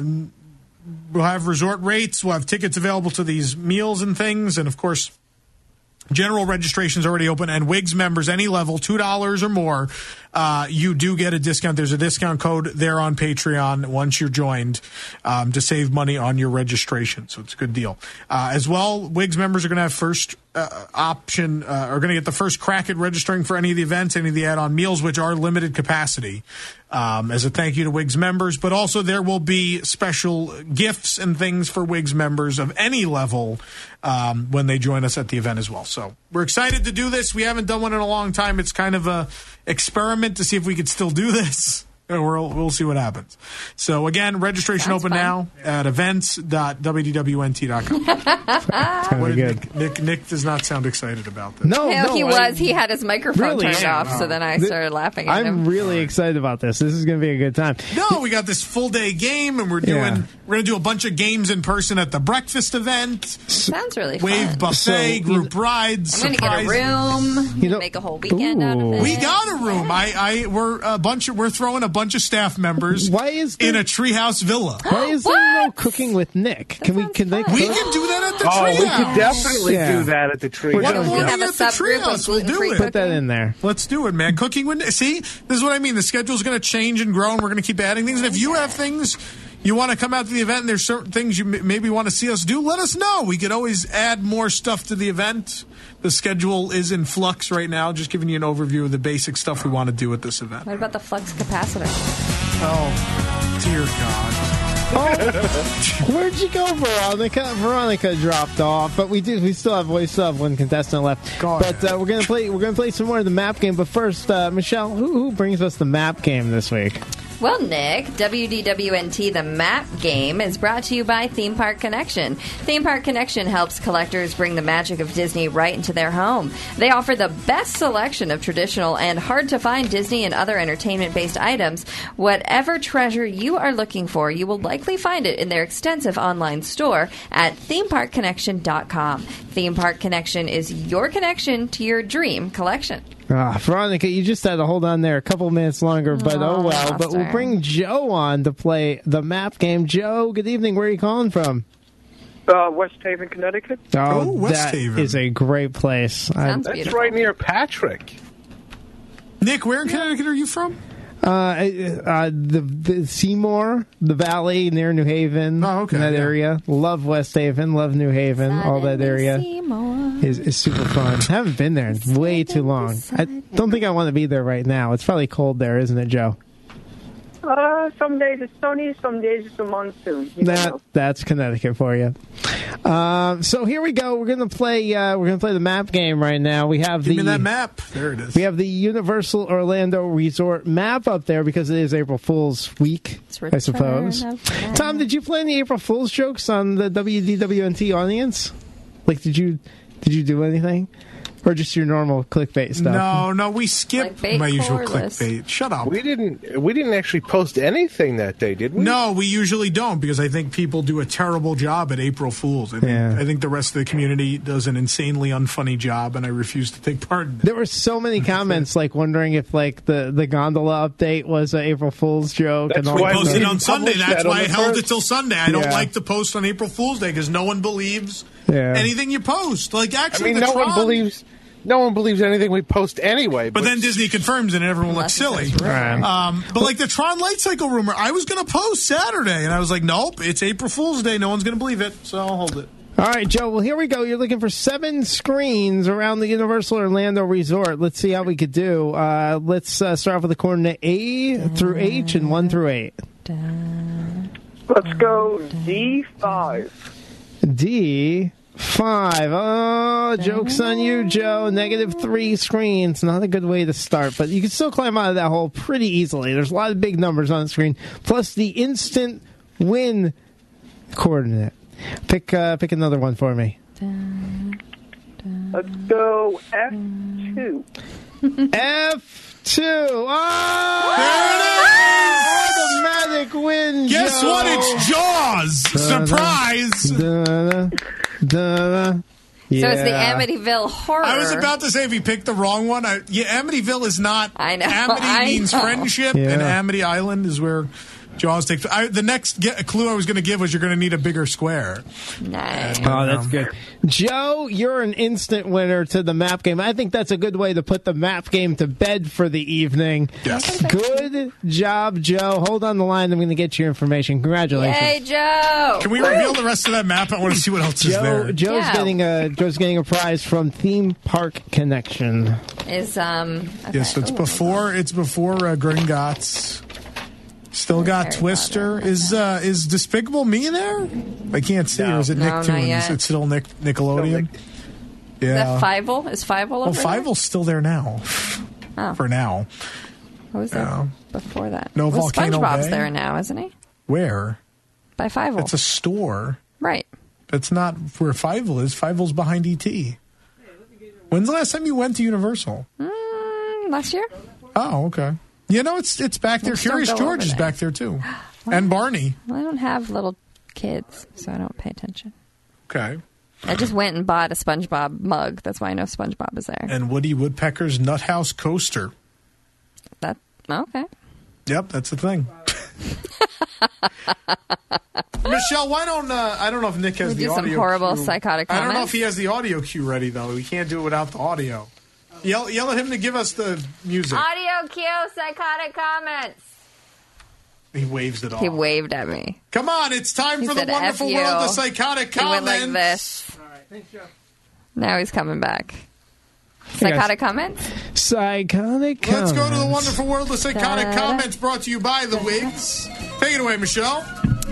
we'll have resort rates. We'll have tickets available to these meals and things. And, of course, general registration is already open. And Wigs members, any level, two dollars or more, uh, you do get a discount. There's a discount code there on Patreon once you're joined um, to save money on your registration. So it's a good deal. Uh, as well, Wigs members are going to have first uh, option, uh, are going to get the first crack at registering for any of the events, any of the add-on meals, which are limited capacity, um, as a thank you to Wigs members. But also there will be special gifts and things for Wigs members of any level um, when they join us at the event as well. So we're excited to do this. We haven't done one in a long time. It's kind of a experiment to see if we could still do this. We'll, we'll see what happens. So, again, registration Sounds open fun. now at events dot w d w n t dot com. What did Nick, Nick, Nick does not sound excited about this. No, no, no, he I, was. He had his microphone really? turned off, so then I started laughing at I'm him. really excited about this. This is going to be a good time. No, we got this full day game, and we're doing Yeah. we're going to do a bunch of games in person at the breakfast event. Sounds really Wave fun. buffet, So, group rides, I'm going to get a surprises. room, You know- make a whole weekend out of Ooh. it. We got a room. I, I we're a bunch of we're throwing a bunch of staff members Why is there, in a treehouse villa. why is there no What? cooking with Nick? Can we? sounds Can they? fun. We cook? can do that at the Oh, we treehouse. could definitely Yeah. do that at the tree. We're One doing morning have a at the subgroup of treehouse. We'll do gluten-free it. Put that in there. Let's do it, man. Cooking with see, this is what I mean. The schedule's going to change and grow, and we're going to keep adding things. And if you have things you want to come out to the event, and there's certain things you m- maybe want to see us do, let us know. We could always add more stuff to the event. The schedule is in flux right now. Just giving you an overview of the basic stuff we want to do at this event. What about the flux capacitor? Oh, dear God. Oh, where'd you go, Veronica? Veronica dropped off, but we did. We still have. We still have one contestant left. Go but uh, we're gonna play. We're gonna play some more of the map game. But first, uh, Michelle, who, who brings us the map game this week? Well, Nick, W D W N T The Map Game is brought to you by Theme Park Connection. Theme Park Connection helps collectors bring the magic of Disney right into their home. They offer the best selection of traditional and hard-to-find Disney and other entertainment-based items. Whatever treasure you are looking for, you will likely find it in their extensive online store at theme park connection dot com. Theme Park Connection is your connection to your dream collection. Ah, Veronica, you just had to hold on there a couple minutes longer, but oh, oh well. But we'll bring Joe on to play the map game. Joe, good evening. Where are you calling from? Uh, West Haven, Connecticut. Oh, Oh, West that Haven. is a great place. Sounds That's beautiful. right near Patrick. Nick, where in Connecticut are you from? Uh, uh, the, the Seymour, the Valley near New Haven. Oh, okay, in that yeah. area. Love West Haven. Love New Haven. All that area is, is super fun. I haven't been there in way too long. I don't think I want to be there right now. It's probably cold there, isn't it, Joe? Uh, some days it's sunny, some days it's a monsoon. You That know. that's Connecticut for you. Um, so here we go. We're gonna play. Uh, we're gonna play the map game right now. We have Give the me that map. There it is. we have the Universal Orlando Resort map up there because it is April Fool's week, I suppose. Tom, did you play any April Fool's jokes on the W D W N T audience? Like, did you did you do anything, or just your normal clickbait stuff? No, no, we skipped Clickbait my usual chorus. clickbait. Shut up. We didn't. We didn't actually post anything that day, did we? No, we usually don't because I think people do a terrible job at April Fools. I think, Yeah. I think the rest of the community does an insanely unfunny job, and I refuse to take part in it. There were so many comments, like wondering if like the, the gondola update was an April Fool's joke. That's and all We why that we posted stuff. on didn't Sunday. publish That's that on why I the held first. it till Sunday. I don't Yeah. like to post on April Fool's Day because no one believes Yeah. anything you post. Like, I actually, mean, the no one Tron- believes. No one believes anything we post anyway. But then Disney confirms it, and everyone looks Unless it silly. says rumor. Right. Um, but like the Tron Light Cycle rumor, I was going to post Saturday, and I was like, nope, it's April Fool's Day. No one's going to believe it, so I'll hold it. All right, Joe. Well, here we go. You're looking for seven screens around the Universal Orlando Resort. Let's see how we could do. Uh, let's uh, start off with the coordinate A through H and one through eight. Let's go D five. D five. Oh, joke's on you, Joe. Negative three screens. Not a good way to start, but you can still climb out of that hole pretty easily. There's a lot of big numbers on the screen, plus the instant win coordinate. Pick uh, pick another one for me. Let's go F two. F two. Oh! Automatic win, Guess Joe. what? It's Jaws. Surprise. Da-da, da-da. Yeah. So it's the Amityville horror. I was about to say if you picked the wrong one, I, yeah, Amityville is not. I know, Amity I means know. friendship, Yeah. and Amity Island is where Jaws takes. I, the next get, clue I was going to give was you're going to need a bigger square. Nice. Oh, that's good. Joe, you're an instant winner to the map game. I think that's a good way to put the map game to bed for the evening. Yes. Good job, Joe. Hold on the line. I'm going to get your information. Congratulations. Yay, Joe! Can we reveal the rest of that map? I want to see what else is Joe, there. Joe's Yeah. getting a Joe's getting a prize from Theme Park Connection. Is um. Okay. Yes, so it's Ooh. before it's before uh, Gringotts. Still got Harry Twister. Potter. Is uh, is Despicable Me there? I can't see. Or is it No, Nick not Toons? yet. It's still Nick Nickelodeon. Nick. Is Yeah. that Fievel? Is Fievel Well, over there? Fievel's still there now. Oh. For now. What was there Yeah. before that? No well, Volcano SpongeBob's Bay? there now, isn't he? Where? By Fievel. It's a store. Right. That's not where Fievel is. Fievel's behind E T. When's the last time you went to Universal? Mm, last year? Oh, okay. You know, it's it's back there. We'll still Curious go George over is there. back there, too. And Barney. Well, I don't have little kids, so I don't pay attention. Okay. I just went and bought a SpongeBob mug. That's why I know SpongeBob is there. And Woody Woodpecker's Nut House Coaster. That okay. Yep, that's the thing. Michelle, why don't uh, I don't know if Nick has We the do some audio horrible cue. psychotic I don't know if comments. he has the audio cue ready though. We can't do it without the audio. Yell, yell at him to give us the music. Audio cue, psychotic comments. He waves it off. He waved at me. Come on, it's time He for the said, wonderful "F you." world of psychotic He comments. went like this. All right, thanks, Joe. Now he's coming back. Hey, guys. Psychotic comments? Psychotic Let's go to the comments. wonderful world of psychotic Da-da. comments brought to you by the Wigs. Take it away, Michelle.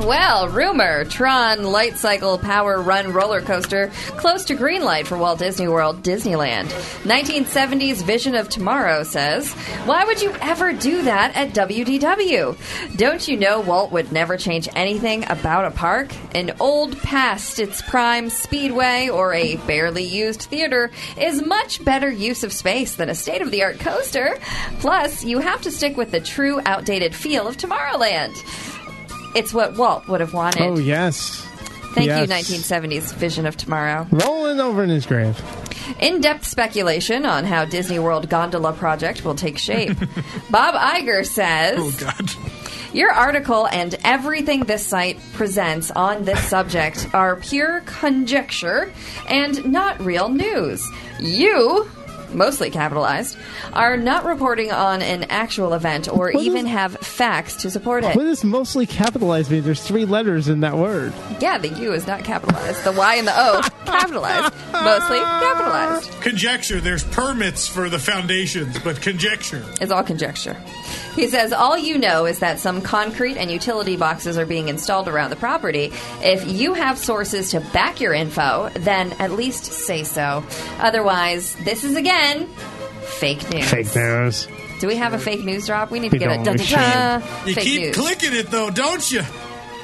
Well, rumor, Tron Light Cycle Power Run roller coaster close to green light for Walt Disney World, Disneyland. nineteen seventies Vision of Tomorrow says, why would you ever do that at W D W? Don't you know Walt would never change anything about a park? An old past its prime speedway or a barely used theater is much better use of space than a state-of-the-art coaster. Plus, you have to stick with the true outdated feel of Tomorrowland. It's what Walt would have wanted. Oh, yes. Thank yes. you, nineteen seventies Vision of Tomorrow. Rolling over in his grave. In-depth speculation on how Disney World Gondola project will take shape. Bob Iger says... Oh, God. Your article and everything this site presents on this subject are pure conjecture and not real news. You... mostly capitalized, are not reporting on an actual event or What even is- have facts to support it. What does mostly capitalized mean? There's three letters in that word. Yeah, the U is not capitalized. The Y and the O capitalized. Mostly capitalized. Conjecture. There's permits for the foundations, but conjecture. It's all conjecture. He says, all you know is that some concrete and utility boxes are being installed around the property. If you have sources to back your info, then at least say so. Otherwise, this is again fake news. Fake news. Do we have a fake news drop? We need We to get a don't. We da-da-da should. You fake keep news. clicking it, though, don't you?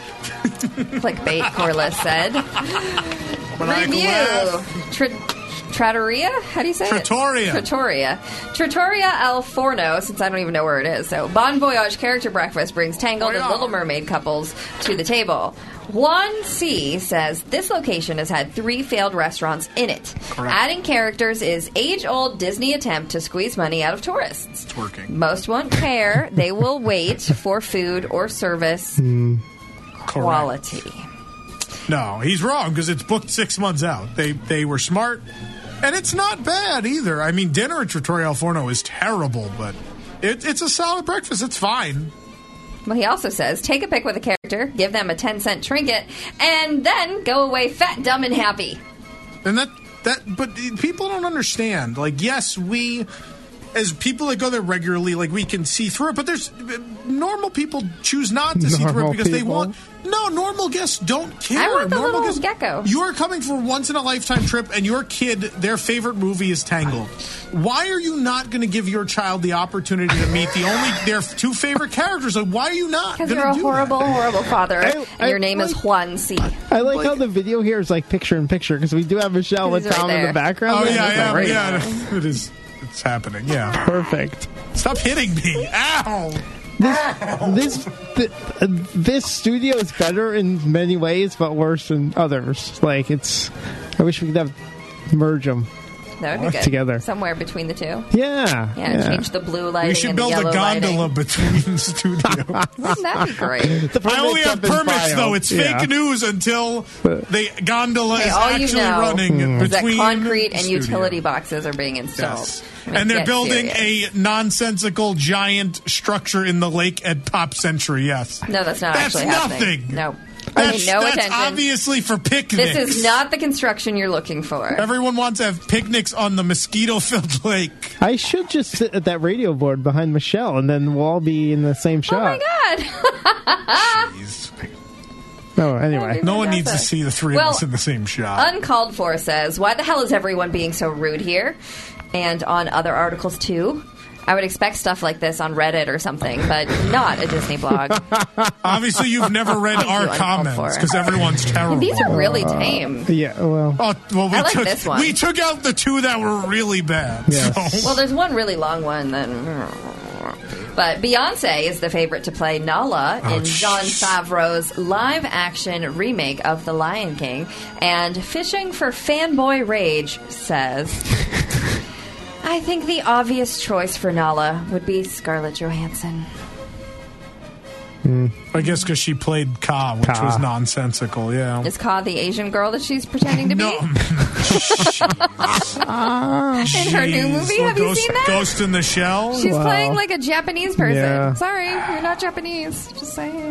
Clickbait, Corliss said. Maniacal Review. laugh. Tra- Trattoria? How do you say Trattoria. it? Trattoria. Trattoria al Forno, since I don't even know where it is. So, Bon Voyage character breakfast brings Tangled and Little Mermaid couples to the table. Juan C. says this location has had three failed restaurants in it. Correct. Adding characters is age-old Disney attempt to squeeze money out of tourists. It's working. Most won't care. They will wait for food or service quality. No, he's wrong because it's booked six months out. They they were smart, and it's not bad either. I mean, dinner at Trattoria al Forno is terrible, but it, it's a solid breakfast. It's fine. Well, he also says, take a pic with a character, give them a ten cent trinket, and then go away fat, dumb, and happy. And that that, but people don't understand. Like, yes, we, as people that go there regularly, like we can see through it. But there's normal people choose not to see through it Normal because they people? want. No, normal guests don't care. I want the normal little guests, gecko. You are coming for a once in a lifetime trip, and your kid, their favorite movie is Tangled. Why are you not going to give your child the opportunity to meet the only their two favorite characters? Like, why are you not? Because gonna you're a do horrible, that? horrible father, I- and I your name is like- Juan C. I like, how the video here is like picture in picture because we do have Michelle with He's right Tom in there. the background. Oh This yeah, is yeah, great. yeah. It is. It's happening. Yeah. Perfect. Stop hitting me! Ow! This th- uh, this studio is better in many ways, but worse in others. Like it's, I wish we could have merge them. That would be good. Together. Somewhere between the two. Yeah, Yeah, change the blue lighting We should and build the a yellow gondola lighting. between studios. Wouldn't that be great? The I only permits have been permits, filed. though. It's Yeah. fake news until the gondola Hey, is all you actually know running is that between concrete and studios. utility boxes are being installed. Yes. I mean, And they're get building serious. a nonsensical giant structure in the lake at Pop Century, yes. No, that's not That's actually nothing. happening. No. That's, Pay no that's attention. obviously for picnics. This is not the construction you're looking for. Everyone wants to have picnics on the mosquito-filled lake. I should just sit at that radio board behind Michelle, and then we'll all be in the same Oh shot. my god! No, anyway. No one needs to see the three Well, of us in the same shot. Uncalled For says, why the hell is everyone being so rude here? And on other articles too. I would expect stuff like this on Reddit or something, but not a Disney blog. Obviously, you've never read Thank our you, Uncalled comments For. because everyone's terrible. These are really tame. Yeah, well. Oh, well, we I like took this one. we took out the two that were really bad. Yes. So. Well, there's one really long one then. But Beyonce is the favorite to play Nala Oh, in Jon Favreau's live-action remake of The Lion King. And Fishing for Fanboy Rage says, I think the obvious choice for Nala would be Scarlett Johansson. I guess because she played Ka, which Ka. was nonsensical. Yeah. Is Ka the Asian girl that she's pretending to be? No. In her new Jeez. movie, Or have you Ghost, seen that? Ghost in the Shell. She's Wow. playing like a Japanese person. Yeah. Sorry, you're not Japanese. Just saying.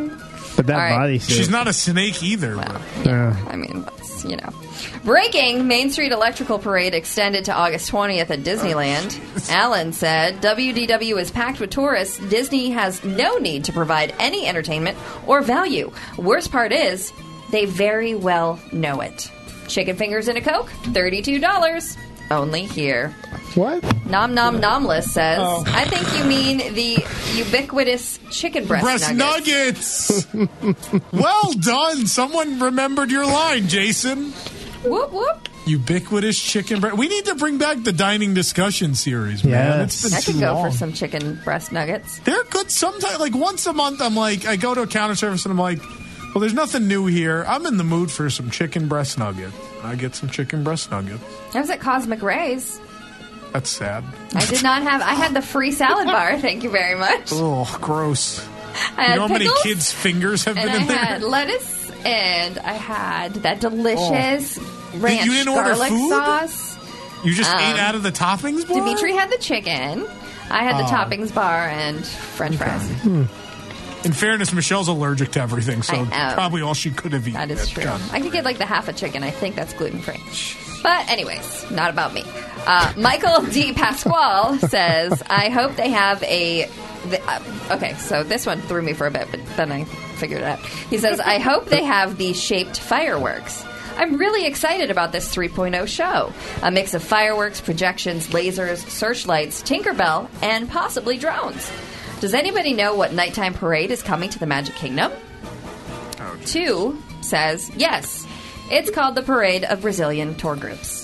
But that All right. bodysuit. She's not a snake either. Well, Yeah. I mean, that's, you know. Breaking, Main Street Electrical Parade extended to August twentieth at Disneyland. Alan said, W D W is packed with tourists. Disney has no need to provide any entertainment or value. Worst part is, they very well know it. Chicken fingers and a Coke, thirty-two dollars. Only here. What? Nom Nom Nomless says, Oh. I think you mean the ubiquitous chicken breast, Breast nuggets. nuggets. Well done. Someone remembered your line, Jason. Whoop, whoop. Ubiquitous chicken breast. We need to bring back the dining discussion series, man. Yes. It's been I too could go long. for some chicken breast nuggets. They're good sometimes. Like once a month, I'm like, I go to a counter service and I'm like, well, there's nothing new here. I'm in the mood for some chicken breast nugget. I get some chicken breast nuggets. I was at Cosmic Ray's. That's sad. I did not have. I had the free salad bar. Thank you very much. Oh, gross. I You had know how many pickles, kids' fingers have and been I in there? had lettuce, and I had that delicious ranch You didn't order garlic food? sauce. You just Um, ate out of the toppings bar? Dimitri had the chicken. I had the Oh. toppings bar and French fries. In fairness, Michelle's allergic to everything, so I know. probably all she could have eaten. That is had true. gone. I could get like the half a chicken. I think that's gluten free. But anyways, not about me. Uh, Michael D. Pasquale says, I hope they have a... The, uh, okay, so this one threw me for a bit, but then I figured it out. He says, I hope they have the shaped fireworks. I'm really excited about this three point oh show. A mix of fireworks, projections, lasers, searchlights, Tinkerbell, and possibly drones. Does anybody know what nighttime parade is coming to the Magic Kingdom? Oh, Two says, yes, it's called the Parade of Brazilian Tour Groups.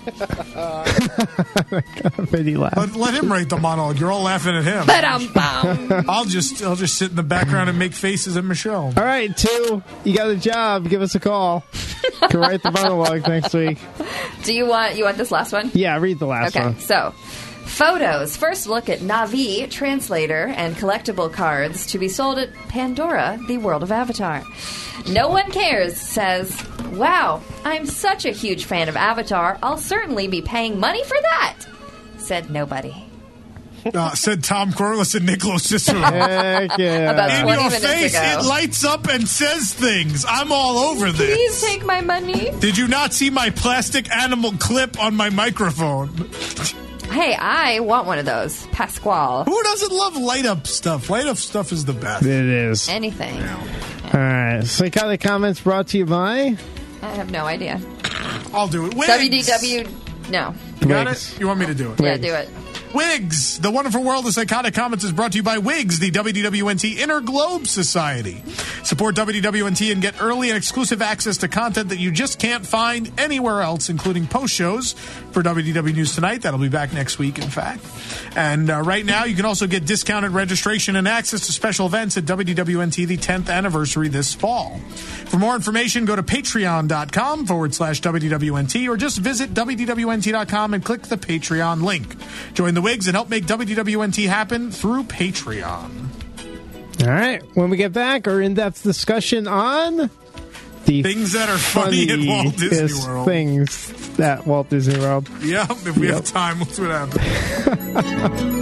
Pretty laugh. Let, let him write the monologue. You're all laughing at him. Ba-dum-bum. I'll just I'll just sit in the background and make faces at Michelle. All right, two. You got a job. Give us a call. Can write the monologue next week. Do you want you want this last one? Yeah, read the last Okay, one. so photos. First look at Navi, translator, and collectible cards to be sold at Pandora, the world of Avatar. No One Cares says, wow, I'm such a huge fan of Avatar, I'll certainly be paying money for that, said nobody. Uh, said Tom Corliss and Nicholas Cicero. Heck yeah. About In twenty your minutes face, ago. it lights up and says things. I'm all over this. Please take my money. Did you not see my plastic animal clip on my microphone? Hey, I want one of those. Pasquale. Who doesn't love light up stuff? Light up stuff is the best. It is. Anything. All right. Psychotic Comments brought to you by I have no idea. I'll do it. Wigs. W D W. No. You got Wigs. it? You want me to do it? Yeah, do it. Wigs, the wonderful world of Psychotic Comments is brought to you by Wigs, the W D W N T Inner Globe Society. Support W D W N T and get early and exclusive access to content that you just can't find anywhere else, including post shows for W D W News Tonight. That'll be back next week, in fact. And uh, right now, you can also get discounted registration and access to special events at W D W N T, the tenth anniversary this fall. For more information, go to patreon.com forward slash WDWNT or just visit W D W N T dot com and click the Patreon link. Join the Wigs and help make W D W N T happen through Patreon. All right. When we get back, our in-depth discussion on the Things that are funny at Walt Disney funniest World. things at Walt Disney World. Yeah, if we Yep. have time, we'll see what happens.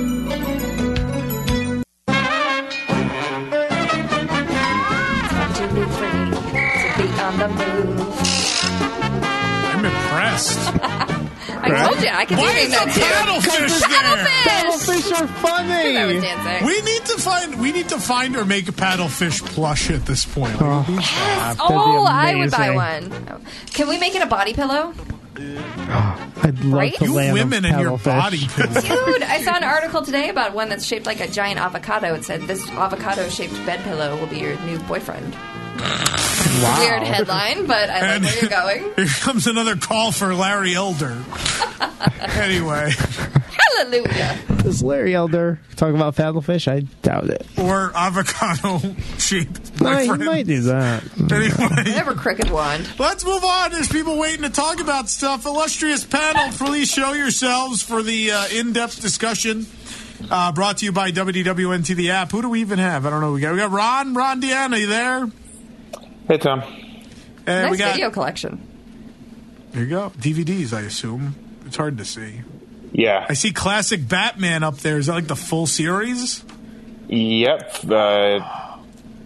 Too big for me to be on the move. I'm impressed. I told you, I could do Why things is a that too. paddlefish there? Paddlefish! Paddlefish are funny. I was dancing. We need to find we need to find or make a paddlefish plush at this point. Oh. Like, who's that? That'd be Oh, I would buy amazing. one. Can we make it a body pillow? I'd love Right? to You land women a and your paddlefish. body pillow. Dude, I saw an article today about one that's shaped like a giant avocado. It said, this avocado-shaped bed pillow will be your new boyfriend. Wow. Weird headline, but I like And- where you're going. Here comes another call for Larry Elder. Anyway, Hallelujah. Does Larry Elder talk about paddlefish? I doubt it. or avocado shaped No, he boyfriend. might do that. Anyway, Never crooked wand. let's move on. There's people waiting to talk about stuff. Illustrious panel, please show yourselves for the uh, in-depth discussion. Uh, brought to you by W D W N T, the app. Who do we even have? I don't know. We got we got Ron. Ron Deanna, you there? Hey, Tom. And Nice we got, video collection. There you go. D V Ds, I assume. It's hard to see. Yeah. I see classic Batman up there. Is that like the full series? Yep. Uh,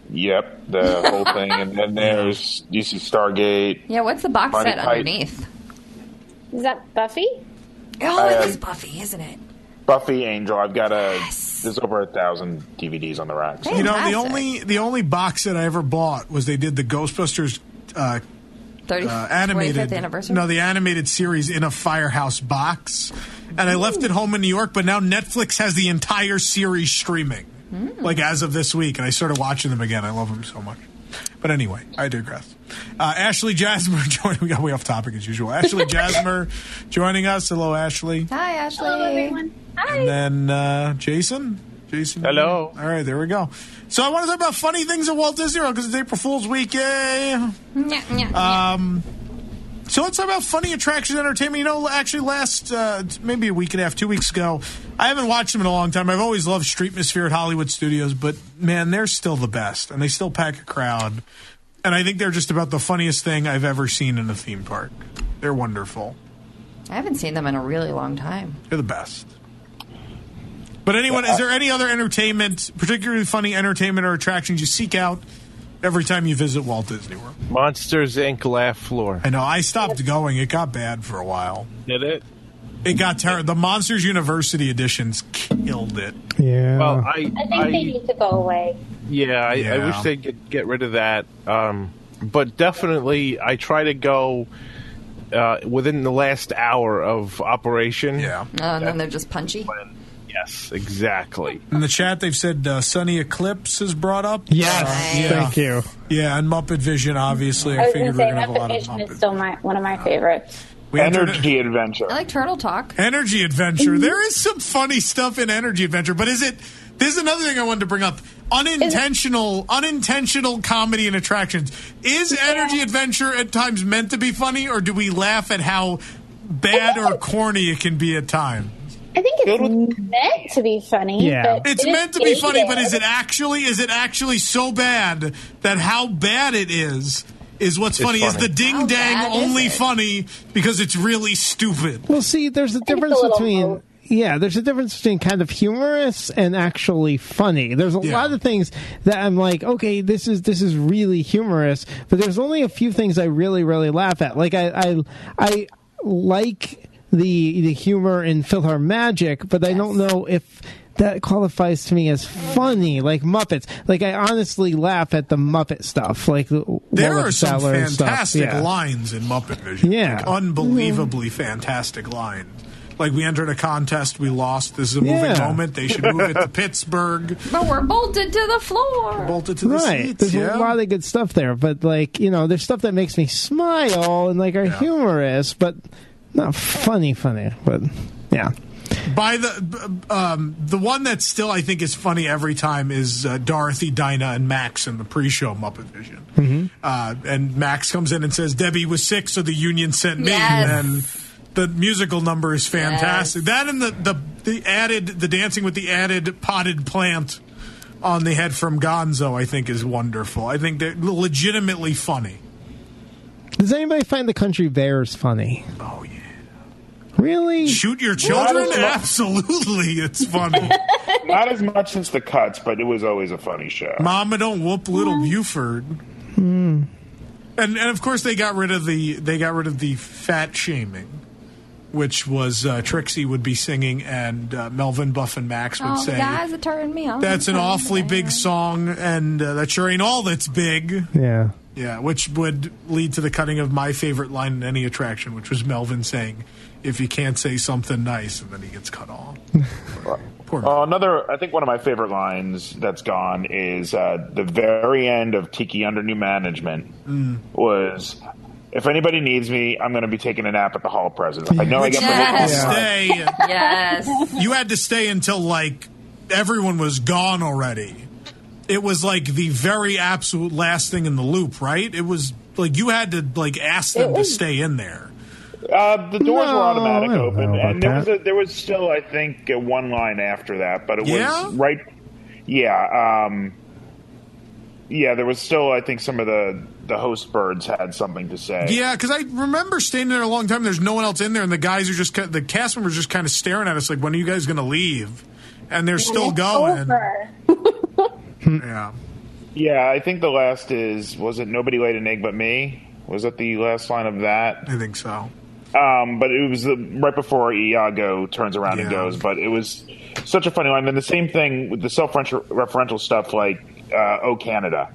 Yep, the whole thing. And then there's you see Stargate. Yeah, what's the box Monty set Python. underneath? Is that Buffy? Oh, it Um, is Buffy, isn't it? Buffy, Angel. I've got a. There's over a thousand D V Ds on the rack. So. You know, the only the only box set I ever bought was they did the Ghostbusters uh, thirty, uh, animated twenty-fifth anniversary? No, the animated series in a Firehouse box, and I left it home in New York. But now Netflix has the entire series streaming, Mm. like as of this week, and I started watching them again. I love them so much. But anyway, I digress. Uh, Ashley Jasmer joining. We got way off topic as usual. Ashley Jasmer joining us. Hello, Ashley. Hi, Ashley. Hello, everyone. Hi. And then uh, Jason. Jason. Hello. All right, there we go. So I want to talk about funny things at Walt Disney World because it's April Fool's Week. Yay. Nya, nya, nya. Um, so let's talk about funny attractions and entertainment. You know, actually last, uh, maybe a week and a half, two weeks ago, I haven't watched them in a long time. I've always loved Streetmosphere at Hollywood Studios, but man, they're still the best, and they still pack a crowd. And I think they're just about the funniest thing I've ever seen in a theme park. They're wonderful. I haven't seen them in a really long time. They're the best. But anyone, is there any other entertainment, particularly funny entertainment or attractions you seek out every time you visit Walt Disney World? Monsters Incorporated laugh floor. I know. I stopped going. It got bad for a while. Did it? It got terrible. The Monsters University editions killed it. Yeah. Well, I, I think I, they need to go away. yeah, I, I Yeah. wish they'd get, get rid of that. Um, but definitely, I try to go uh, within the last hour of operation. Yeah. Oh, and then they're just punchy. Yes, exactly. In the chat, they've said uh, Sunny Eclipse is brought up. Yes, Uh, yeah. thank you. Yeah, and Muppet Vision, obviously. I I was going figured to we say, are going to have a lot Muppet of Vision Muppet. is still my, one of my favorites. We entered- Energy Adventure. I like Turtle Talk. Energy Adventure. There is some funny stuff in Energy Adventure, but is it? This is another thing I wanted to bring up. Unintentional, unintentional comedy and attractions. Is Energy Adventure at times meant to be funny, or do we laugh at how bad or corny it can be at times? I think it's meant to be funny. Yeah. but It's it is meant to be funny, but dated. is it actually? Is it actually so bad that how bad it is? Is what's It's funny, is funny. the ding How dang bad is only it? funny because it's really stupid. Well, see, there's a think it's difference a little between. both. Yeah, there's a difference between kind of humorous and actually funny. There's a Yeah. lot of things that I'm like, okay, this is this is really humorous, but there's only a few things I really really laugh at. Like I I, I like the the humor in PhilharMagic, but I don't know if that qualifies to me as funny, like Muppets. Like I honestly laugh at the Muppet stuff, like the There Wallach are some Sattler and stuff. fantastic Yeah. lines in Muppet Vision. Yeah. Like, unbelievably fantastic lines. Like, we entered a contest, we lost. This is a moving Yeah. moment. They should move it to Pittsburgh. But we're bolted to the floor. Bolted to the Right. seats. There's yeah. a lot of good stuff there, but like, you know, there's stuff that makes me smile and like are humorous, but not funny funny. But yeah. By the um, the one that still I think is funny every time is uh, Dorothy, Dinah, and Max in the pre-show Muppet Vision. Mm-hmm. Uh, and Max comes in and says, "Debbie was sick, so the union sent me." Yes. And the musical number is fantastic. Yes. That and the, the the added the dancing with the added potted plant on the head from Gonzo, I think, is wonderful. I think they're legitimately funny. Does anybody find the Country Bears funny? Oh yeah. Really? Shoot your children? Not as much. Absolutely, it's funny. Not as much since the cuts, but it was always a funny show. Mama don't whoop little Buford. Hmm. And and of course they got rid of the they got rid of the fat shaming, which was uh, Trixie would be singing and uh, Melvin, Buff, and Max would Oh, the say, guys are turning me on. "That's an awfully big song, and uh, that sure ain't all that's big." Yeah. Yeah, which would lead to the cutting of my favorite line in any attraction, which was Melvin saying, "If you can't say something nice," and then he gets cut off. Poor Uh, another, I think one of my favorite lines that's gone is uh, the very end of Tiki Under New Management Mm. was, "If anybody needs me, I'm going to be taking a nap at the Hall of Presidents." I know I Which get you had to the stay. Yes. You had to stay until like everyone was gone already. It was like the very absolute last thing in the loop, right? It was like you had to like ask them to stay in there. Uh, the doors No, were automatic I don't open, know about and there was that. a, there was still, I think, uh, one line after that, but it Yeah? was right. Yeah, um, yeah, there was still, I think, some of the the host birds had something to say. Yeah, because I remember staying there a long time. There's no one else in there, and the guys are just ki- the cast members just kind of staring at us like, "When are you guys going to leave?" And they're still it's going. over. Yeah. Yeah, I think the last is, was it Nobody Laid an Egg But Me? Was that the last line of that? I think so. Um, but it was the, right before Iago turns around and Yeah. goes. But it was such a funny line. And the same thing with the self-referential stuff like uh, Oh Canada.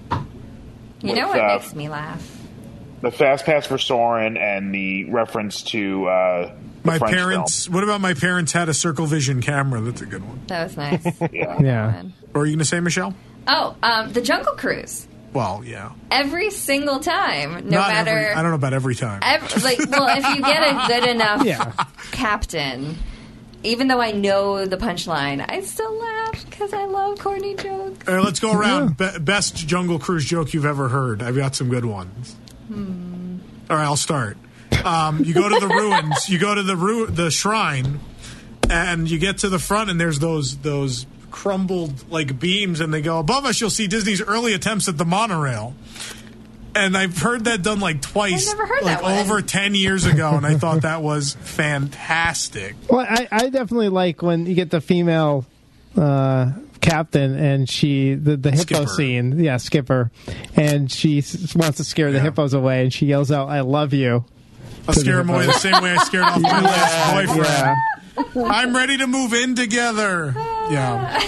You know With, what uh, makes me laugh? The Fast Pass for Soren and the reference to uh, the My French parents. What about my parents had a Circle Vision camera? That's a good one. That was nice. Yeah. Yeah. What were you going to say, Michelle? Oh, um, the Jungle Cruise. Well, yeah. Every single time, no Not matter. every- I don't know about every time. Ev- like, well, if you get a good enough Yeah. captain, even though I know the punchline, I still laugh because I love corny jokes. All right, let's go around. Be- best Jungle Cruise joke you've ever heard. I've got some good ones. Hmm. All right, I'll start. Um, you go to the ruins. You go to the ru- the shrine, and you get to the front, and there's those those crumbled like beams, and they go above us. You'll see Disney's early attempts at the monorail. And I've heard that done like twice, I've never heard like that one. over ten years ago, and I thought that was fantastic. Well, I, I definitely like when you get the female uh, captain and she the, the hippo Skipper. scene, yeah, Skipper, and she s- wants to scare the Yeah. hippos away, and she yells out, "I love you." I'll to scare him away the hippos. same way I scared off my last boyfriend. Yeah. I'm ready to move in together. Yeah.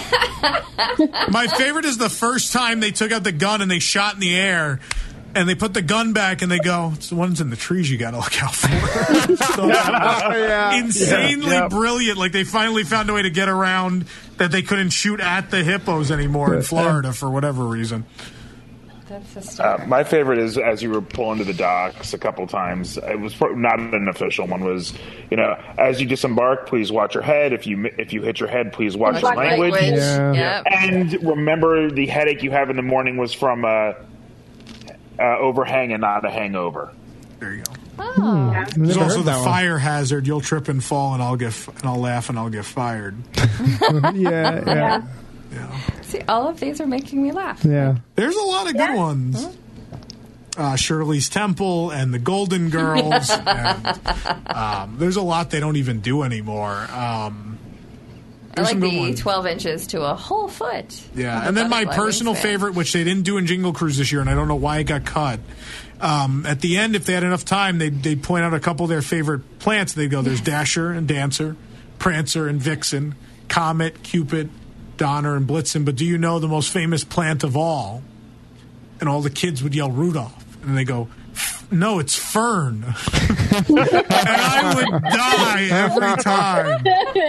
My favorite is the first time they took out the gun and they shot in the air. And they put the gun back and they go, it's the ones in the trees you got to look out for. So, Yeah. insanely Yeah. brilliant. Like they finally found a way to get around that they couldn't shoot at the hippos anymore in Florida for whatever reason. That's hysterical. Uh, my favorite is as you were pulling to the docks a couple times. It was pro- not an official one. Was you know as you disembark, please watch your head. If you mi- if you hit your head, please watch your Watch language. Yeah. Yep. And remember, the headache you have in the morning was from a uh, overhang and not a hangover. There you go. Oh. I've There's never also heard the that one. fire hazard. You'll trip and fall, and I'll get f- and I'll laugh and I'll get fired. Yeah, yeah, See, all of these are making me laugh. yeah. There's a lot of good ones. Uh, Shirley's Temple and the Golden Girls. and, um, there's a lot they don't even do anymore. Um, I there's like some good the ones. twelve inches to a whole foot. Yeah, of and then my butterfly personal wingspan. favorite, which they didn't do in Jingle Cruise this year, and I don't know why it got cut. Um, at the end, if they had enough time, they'd, they'd point out a couple of their favorite plants. They'd go, there's Dasher and Dancer, Prancer and Vixen, Comet, Cupid, Donner, and Blitzen. But do you know the most famous plant of all? And all the kids would yell Rudolph. And they go, no, it's Fern. And I would die every time.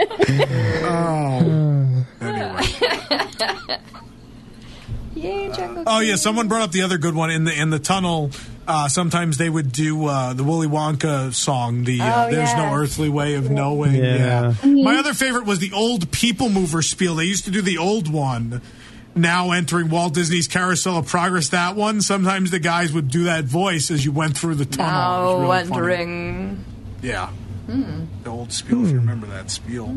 Oh. Anyway. Yay, Jungle Oh yeah, Cruise. someone brought up the other good one in the in the tunnel. Uh, sometimes they would do uh, the Willy Wonka song. The uh, Oh, "There's yes. no earthly way of knowing." Yeah. My other favorite was the old People Mover spiel. They used to do the old one. Now entering Walt Disney's Carousel of Progress. That one. Sometimes the guys would do that voice as you went through the tunnel. It Now was really funny. wondering. Yeah. Hmm. The old spiel. If you remember that spiel.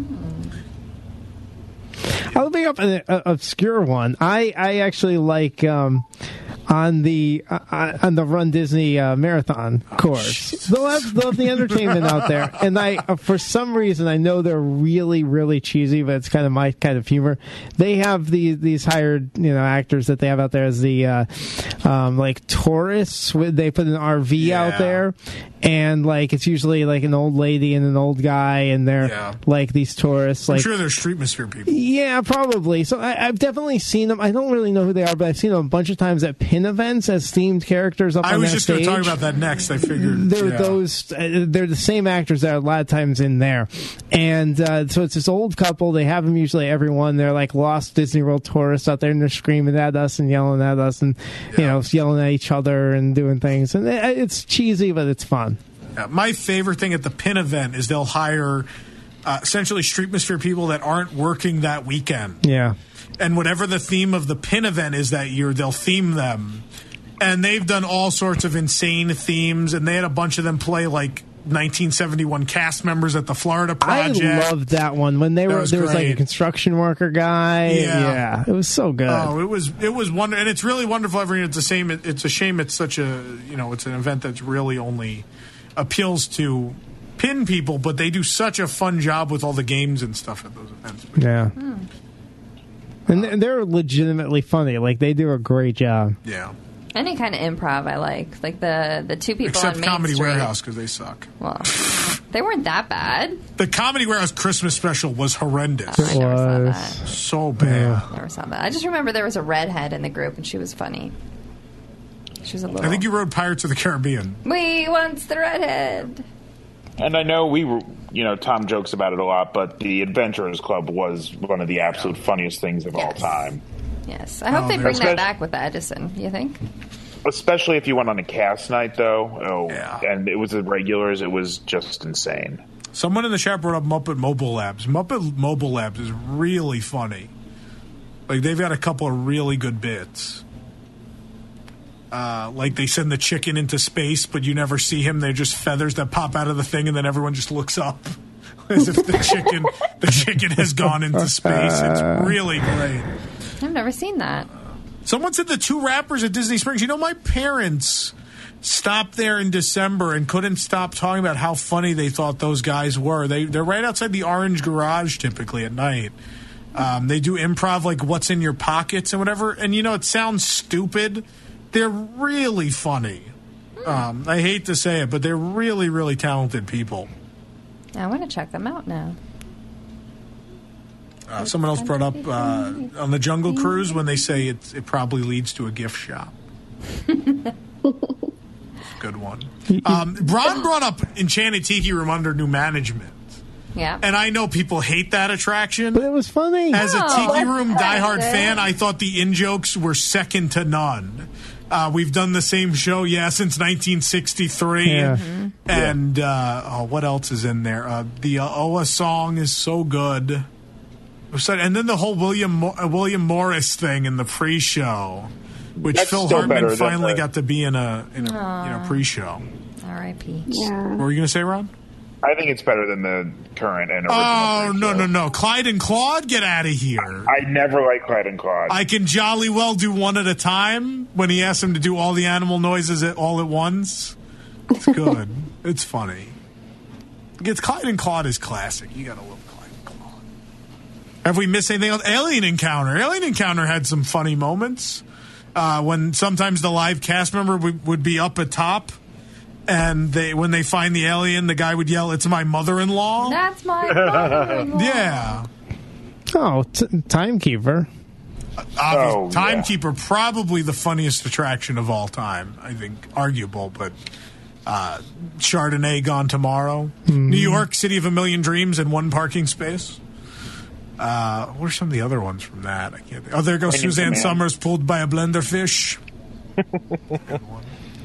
I'll bring up an uh, obscure one. I, I actually like um, on the uh, on the Run Disney uh, marathon course. They'll have, they'll have the entertainment out there, and I uh, for some reason I know they're really really cheesy, but it's kind of my kind of humor. They have these these hired you know actors that they have out there as the uh, um, like tourists. They put an R V out Yeah. there, and like it's usually like an old lady and an old guy, and they're Yeah. like these tourists. I'm Like sure they're Streetmosphere people. yeah, probably. So I, I've definitely seen them. I don't really know who they are, but I've seen them a bunch of times at pin events as themed characters up I on was that just going stage. to talk about that next. I figured They're yeah. those. Uh, they're the same actors that are a lot of times in there, and uh, so it's this old couple. They have them usually everyone. They're like lost Disney World tourists out there, and they're screaming at us and yelling at us, and you know, yelling at each other and doing things. And it, it's cheesy, but it's fun. Yeah, my favorite thing at the pin event is they'll hire uh, essentially Streetmosphere people that aren't working that weekend. Yeah. And whatever the theme of the pin event is that year, they'll theme them. And they've done all sorts of insane themes, and they had a bunch of them play like nineteen seventy-one cast members at the Florida Project. I loved that one when they That were was there was like a great. construction worker guy. Yeah. Yeah, it was so good. Oh, it was it was wonder, and it's really wonderful. Every it's a shame. It, it's a shame. It's such a you know, it's an event that's really only appeals to pin people, but they do such a fun job with all the games and stuff at those events. Yeah. And they're- they're legitimately funny. Like, they do a great job. Yeah. Any kind of improv I like. Like the, the two people Except on Main Comedy Street. Warehouse, because they suck. Well, they weren't that bad. The Comedy Warehouse Christmas special was horrendous. Oh, I never saw that. So bad. Never saw that. I just remember there was a redhead in the group, and she was funny. She was a little... I think you wrote Pirates of the Caribbean. We wants the redhead. And I know we were, you know, Tom jokes about it a lot, but the Adventurers Club was one of the absolute funniest things of all time. Yes. I hope Oh, they bring especially- that back with the Edison. You think? Especially if you went on a cast night, though. Oh, and it was the regulars. It was just insane. Someone in the chat brought up Muppet Mobile Labs. Muppet Mobile Labs is really funny. Like, they've got a couple of really good bits. Uh, like, they send the chicken into space, but you never see him. They're just feathers that pop out of the thing, and then everyone just looks up. As if the chicken the chicken has gone into space. It's really great. I've never seen that. Someone said the two rappers at Disney Springs. You know, my parents stopped there in December and couldn't stop talking about how funny they thought those guys were. They, they're right outside the Orange Garage typically at night. Um, they do improv like What's in Your Pockets and whatever. And, you know, it sounds stupid. They're really funny. Um, I hate to say it, but they're really, really talented people. I want to check them out now. Uh, someone else brought up uh, on the Jungle Cruise when they say it, it probably leads to a gift shop. Good one. Um, Ron brought up Enchanted Tiki Room under new management. Yeah. And I know people hate that attraction. But it was funny. As a Oh, Tiki I Room liked diehard it. fan, I thought the in-jokes were second to none. Uh, we've done the same show, yeah, since nineteen sixty-three. Yeah. Mm-hmm. And uh, oh, what else is in there? Uh, the uh, Oa song is so good. So- And then the whole William Mo- uh, William Morris thing in the pre-show, which That's Phil still better Hartman than finally the- got to be in a in a you know Aw. pre-show. R I P Yeah. What were you going to say, Ron? I think it's better than the current and original. Oh, no, pre-show. no, no. Clyde and Claude, get out of here. I never liked Clyde and Claude. I can jolly well do one at a time when he asks him to do all the animal noises at, all at once. It's good. It's funny. It's Clyde and Claude is classic. You got to love Clyde and Claude. Have we missed anything else? Alien Encounter. Alien Encounter had some funny moments uh, when sometimes the live cast member would, would be up at top. And they, when they find the alien, the guy would yell, "It's my mother-in-law." That's my mother-in-law. Yeah. Oh, t- Timekeeper. Obvious, Oh, Timekeeper, probably the funniest attraction of all time. I think arguable, but uh, Chardonnay Gone Tomorrow, Mm-hmm. New York City of a Million Dreams, and one parking space. Uh, what are some of the other ones from that? I can't. Think. Oh, there goes Raining Suzanne Command. Summers pulled by a blender fish. Good one.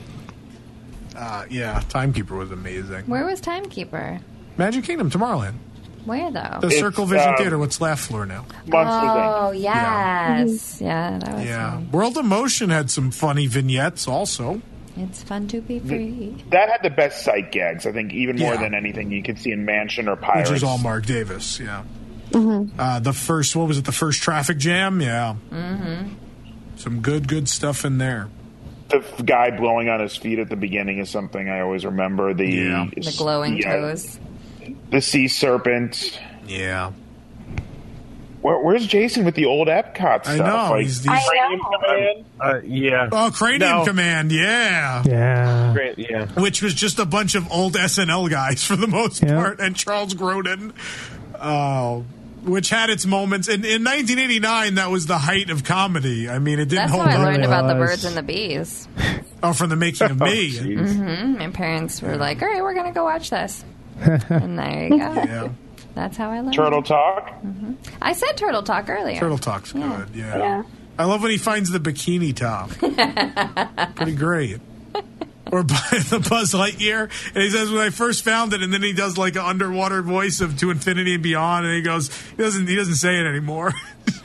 Uh, yeah, Timekeeper was amazing. Where was Timekeeper? Magic Kingdom, Tomorrowland, Where though? the It's, Circle Vision um, Theater. What's Laugh Floor now? Monsters, Incorporated. Oh yes, yeah, that was Yeah, fun. World of Motion had some funny vignettes also. It's fun to be free. That had the best sight gags, I think, even more Yeah. than anything you could see in Mansion or Pirates. Which is all Mark Davis, yeah. Uh, the first, what was it, the first Traffic Jam? Yeah. Mm-hmm. Some good, good stuff in there. The f- guy blowing on his feet at the beginning is something I always remember. The Yeah. The glowing yeah, toes. The sea serpent. Yeah. Where, where's Jason with the old Epcot stuff? I know. Like, He's, he's, I know. Uh, yeah. oh, Cranium No. Command, yeah. Yeah. Great, yeah. Which was just a bunch of old S N L guys for the most Yeah. part, and Charles Grodin. Oh. Which had its moments. In, in nineteen eighty-nine, that was the height of comedy. I mean, it didn't That's hold how I up. learned about the was. birds and the bees. Oh, from the making of me. hmm My parents were like, "All right, we're gonna go watch this," and there you go. Yeah. That's how I learned. Turtle Talk? I said Turtle Talk earlier. Turtle Talk's Yeah. good, yeah. Yeah. I love when he finds the bikini top. Pretty great. Or the Buzz Lightyear, and he says, "When I first found it," and then he does like an underwater voice of "To Infinity and Beyond," and he goes, he doesn't, he doesn't say it anymore.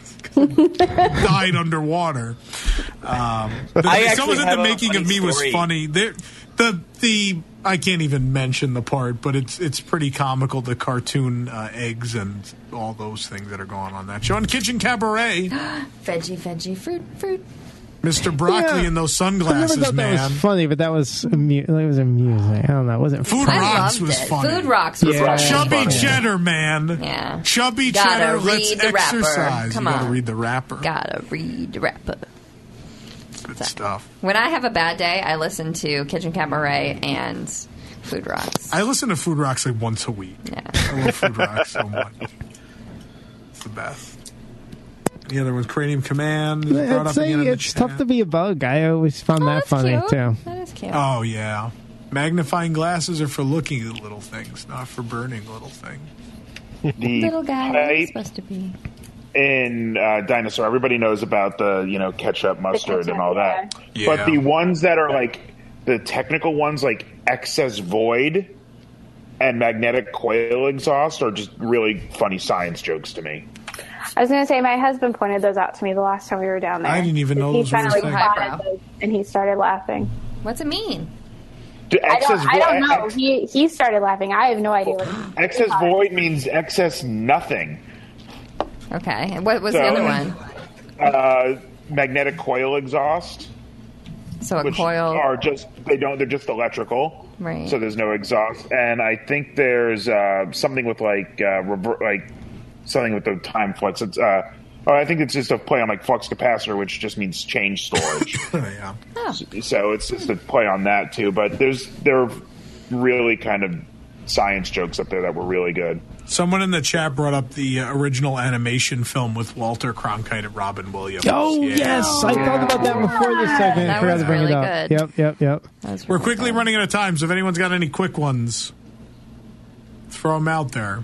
Died underwater. Um, but I the- actually someone said have the a making of funny me was story. funny. There, the the I can't even mention the part, but it's it's pretty comical. The cartoon uh, eggs and all those things that are going on that show. And Kitchen Cabaret. Veggie, veggie, fruit, fruit. Mister Broccoli Yeah. and those I never sunglasses, thought that man. was funny, but that was amu- it was amusing. I don't know. It wasn't Food funny. I Rocks loved was it. funny. Food Rocks was Yeah. funny. Chubby funny. cheddar, man. Yeah. Chubby Gotta cheddar. read Let's the wrapper. exercise. Come you gotta on. read the wrapper. Gotta read the rapper. Good stuff. When I have a bad day, I listen to Kitchen Cabaret and Food Rocks. I listen to Food Rocks like once a week. Yeah. I love Food Rocks so much. It's the best. The other one's Cranium Command. is brought I'd up say again in the it's chat. tough to be a bug. I always found Oh, that that's funny cute. too. That is cute. Oh, yeah. Magnifying glasses are for looking at little things, not for burning little things. The Little guy type is supposed to be. in uh, Dinosaur, everybody knows about the you know ketchup, mustard, ketchup, and all that. yeah. But the ones that are like the technical ones, like excess void and magnetic coil exhaust, are just really funny science jokes to me. I was going to say, my husband pointed those out to me the last time we were down there. I didn't even know he those were a finally thing. spotted those, and he started laughing. What's it mean? Do I excess don't, I don't vo- know. ex- He he started laughing. I have no idea what. He, excess void means excess nothing. Okay. And what was So- the other one? Uh, magnetic coil exhaust, So a which coil. are just they don't they're just electrical, Right. so there's no exhaust. And I think there's uh, something with like uh, rever- like something with the time flux. It's uh, oh, I think it's just a play on like flux capacitor, which just means change storage. yeah. So it's just a play on that too. But there's there are really kind of science jokes up there that were really good. Someone in the chat brought up the uh, original animation film with Walter Cronkite and Robin Williams. Oh Yeah. yes, I thought about that before this segment. That I forgot was to bring really it up. good. Yep, yep, yep. That was We're really quickly good. running out of time, so if anyone's got any quick ones, throw them out there.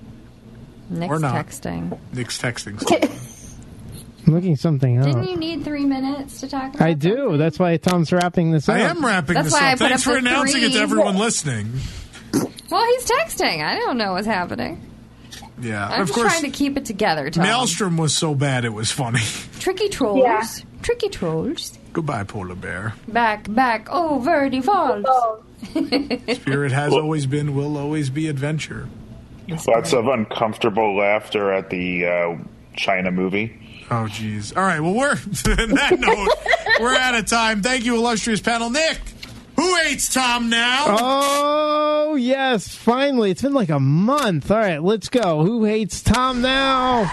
Nick's or not. texting. Nick's texting. someone. I'm looking something up. Didn't you need three minutes to talk about I do. something? That's why Tom's wrapping this up. I am wrapping That's this why I up. put Thanks up for the announcing it three. to everyone listening. Well, he's texting. I don't know what's happening. Yeah. I'm of just course, trying to keep it together, Tom. Maelstrom was so bad it was funny. Tricky trolls. Yeah. Tricky trolls. Goodbye, Polar Bear. Back, back over the falls. Spirit has always been, will always be adventure. Lots of uncomfortable laughter at the uh, China movie. Oh, geez. All right. Well, we're, on that note, we're out of time. Thank you, illustrious panel. Nick, who hates Tom now? Oh, yes. Finally. It's been like a month. All right, let's go. Who hates Tom now?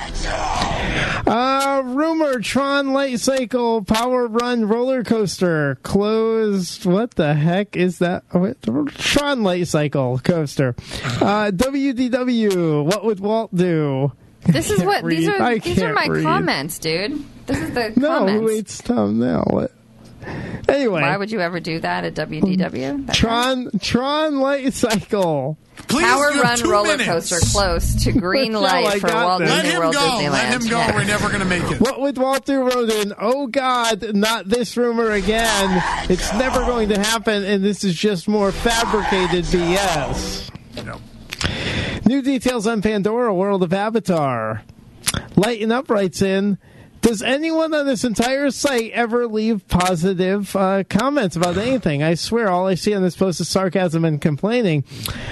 Uh, rumor Tron Light Cycle Power Run Roller Coaster closed. What the heck is that? Oh, wait, Tron Light Cycle Coaster. Uh, W D W. What would Walt do? This is Can't what these read. are. I These are can't my read. comments, dude. This is the No, comments. who hates Tom now? What? Anyway. Why would you ever do that at W D W? That Tron Tron Light Cycle. Please, Power you have Run two roller minutes. coaster close to green No, light I for got Walt this. Let Disney him World go. Disneyland. Let him go. Yeah. We're never going to make it. What would Walter Rodin? Oh God, not this rumor again. It's never going to happen, and this is just more fabricated B S. No. New details on Pandora World of Avatar. Lighten Up writes in, does anyone on this entire site ever leave positive uh, comments about anything? I swear all I see on this post is sarcasm and complaining.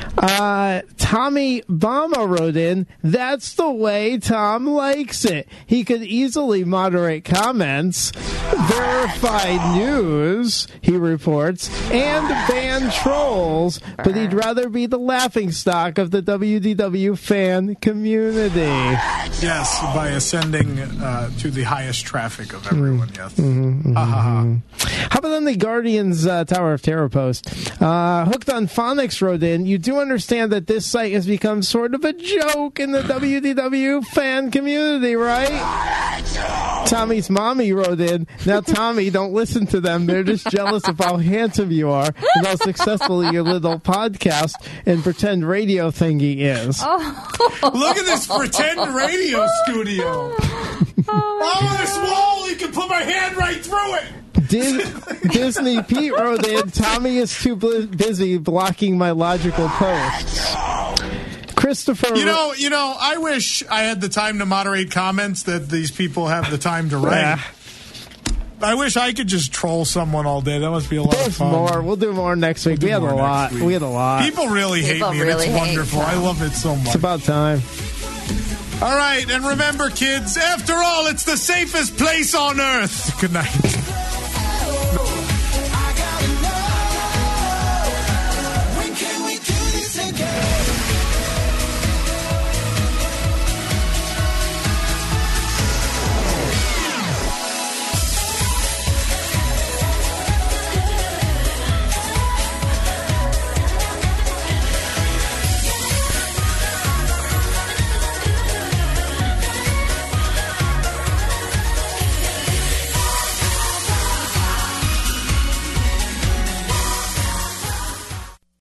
Uh, Tommy Bama wrote in, that's the way Tom likes it. He could easily moderate comments, verified news, he reports, and ban trolls, but he'd rather be the laughingstock of the W D W fan community. Yes, by ascending uh, to the highest traffic of everyone, yes. Mm-hmm, Ha, ha, ha. How about on the Guardians uh, Tower of Terror post? Uh, Hooked on Phonics wrote in, you do understand that this site has become sort of a joke in the W D W fan community, right? Tommy's mommy wrote in, now Tommy, don't listen to them. They're just jealous of how handsome you are and how successful your little podcast and pretend radio thingy is. Oh. Look at this pretend radio studio. Oh, this wall, you can put my hand right through it. Dis- Disney Pete wrote in, Tommy is too bl- busy blocking my logical posts. Christopher, You know, you know, I wish I had the time to moderate comments that these people have the time to write. Yeah. I wish I could just troll someone all day. That must be a lot of there's fun. more. We'll do more next week. We'll we had do a more lot. next week. We had a lot. People really hate People me, really and it's hate wonderful. I Tom. love it so much. It's about time. All right, and remember, kids, after all, it's the safest place on earth. Good night.